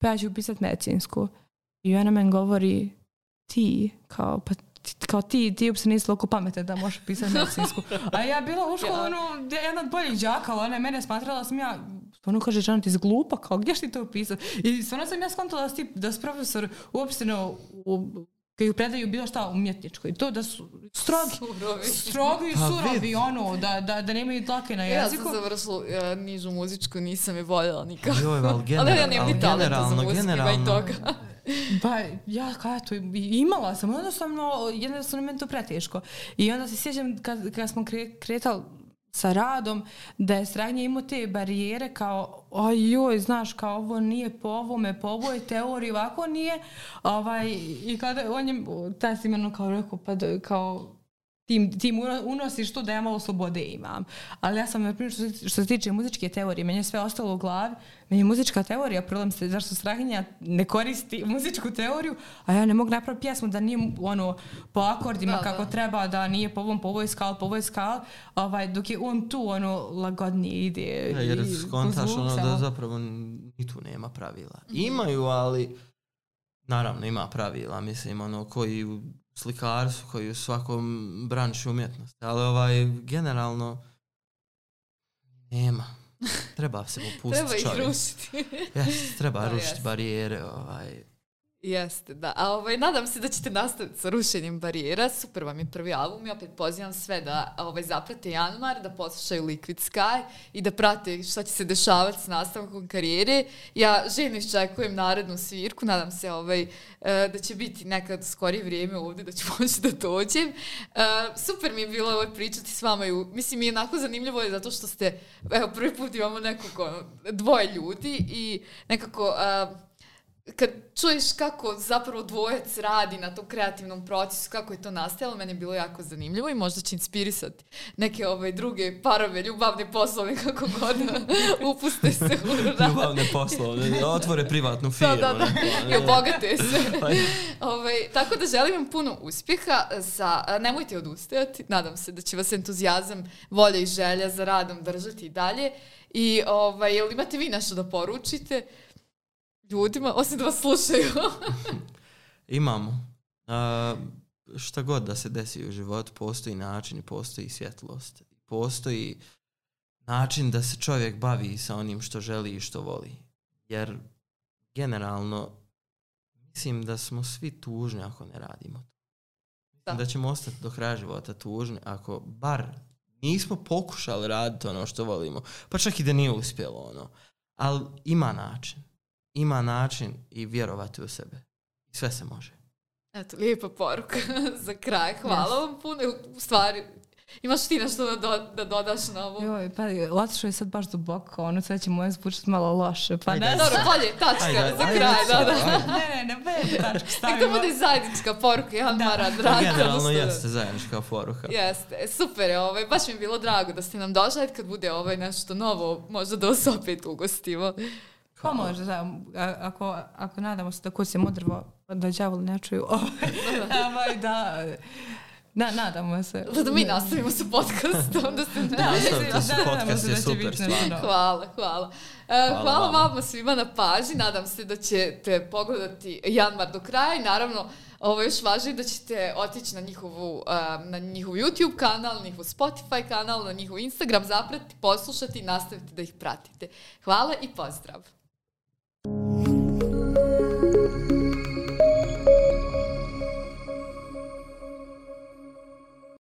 pa ja ću upisat medicinsku. I ona meni govori, ti, kao, pa kao ti, ti uopšte nisi toliko pametna da možeš pisati medicinsku. A ja bila u školu, ja. ono, jedna od boljih džaka, ona je mene smatrala da sam ja, ono kaže, žena, ti si glupa, kao, gdje ti to upisat? I stvarno sam ja skontala da si, da si profesor uopšte no, u, koji predaju bilo šta umjetničko. I to da su strogi, surovi, strogi i surovi, ono, da, da, da nemaju dlake na jeziku. Ja sam završila uh, nižu muzičku, nisam je voljela nikako. Joj, ali, general, ali ja nemam ni talenta za muziku, ima i toga. Pa ja kao eto, imala sam, jednostavno, jednostavno meni to preteško. I onda se sjećam kad, kad smo kre, kretali sa radom, da je Strahinja imao te barijere kao, ajoj, znaš, kao ovo nije po ovome, po ovoj teoriji, ovako nije. Ovaj, I kada on je, taj si meni kao rekao, pa da, kao, tim, tim unosiš to da ja malo slobode imam. Ali ja sam, na primjer, što, što se tiče muzičke teorije, meni je sve ostalo u glavi. Meni je muzička teorija, problem se zašto Strahinja ne koristi muzičku teoriju, a ja ne mogu napraviti pjesmu da nije ono, po akordima da, kako da. treba, da nije po ovom, po ovoj skal, po ovoj skal, ovaj, dok je on tu ono, lagodnije ide. Ja, jer skontaš ono da zapravo ni tu nema pravila. Imaju, ali naravno ima pravila, mislim, ono, koji u slikarstvu, koji u svakom branšu umjetnosti, ali ovaj, generalno nema. Treba se popustiti čovjek. Treba ih rušiti. Yes, treba da, rušiti jest. barijere. Ovaj. Jeste, da. A ovaj, nadam se da ćete nastaviti sa rušenjem barijera. Super vam je prvi album i opet pozivam sve da ovaj, zaprate Janmar, da poslušaju Liquid Sky i da prate šta će se dešavati s nastavkom karijere. Ja željno iščekujem narednu svirku. Nadam se ovaj, da će biti nekad skorije vrijeme ovdje, da ću moći da dođem. Super mi je bilo ovaj, pričati s vama. Mislim, mi je onako zanimljivo je zato što ste, evo, prvi put imamo nekako dvoje ljudi i nekako... Kad čuješ kako zapravo dvojac radi na tom kreativnom procesu, kako je to nastajalo, meni je bilo jako zanimljivo i možda će inspirisati neke ove druge parove, ljubavne poslove, kako god upuste se u rad. Ljubavne poslove, otvore privatnu firmu. Da, da, da. I obogate se. Ove, tako da želim vam puno uspjeha. Sa, nemojte odustajati. Nadam se da će vas entuzijazam, volja i želja za radom držati i dalje. I ovaj, jel imate vi nešto da poručite ljudima, osim da vas slušaju? Imamo. A, šta god da se desi u životu, postoji način i postoji svjetlost. Postoji način da se čovjek bavi sa onim što želi i što voli. Jer generalno mislim da smo svi tužni ako ne radimo. Da, da ćemo ostati do kraja života tužni ako bar nismo pokušali raditi ono što volimo. Pa čak i da nije uspjelo ono. Ali ima način. Ima način i vjerovati u sebe. Sve se može. Eto, lijepa poruka za kraj. Hvala yes. vam puno. U stvari, imaš ti nešto da, do, da dodaš na ovo? Joj, pa otišao je sad baš duboko. Ono sve će moje zvučiti malo loše. Pa ajde, ne dobro, bolje, tačka ajde, za ajde, kraj. Ajde, da, da. Ne, ne, ne, ne, tačka stavimo. Nek to bude zajednička poruka. Ja da. Mara, da, generalno jeste zajednička poruka. Jeste, super je. Ovaj, baš mi je bilo drago da ste nam došli. Kad bude ovaj nešto novo, možda da vas opet ugostimo. Pa može, da, ako, ako nadamo se da kusimo drvo, da đavoli ne čuju, ovaj, da, da, nadamo se. Da mi nastavimo sa podcastom, da se ne... Da, podcast je super stvar. Hvala, hvala. Hvala, hvala vama svima na pažnji, nadam se da ćete pogledati Janmar do kraja i naravno, ovo je još važnije da ćete otići na njihovu, na njihov YouTube kanal, na njihov Spotify kanal, na njihov Instagram, zapratiti, poslušati i nastaviti da ih pratite. Hvala i pozdrav!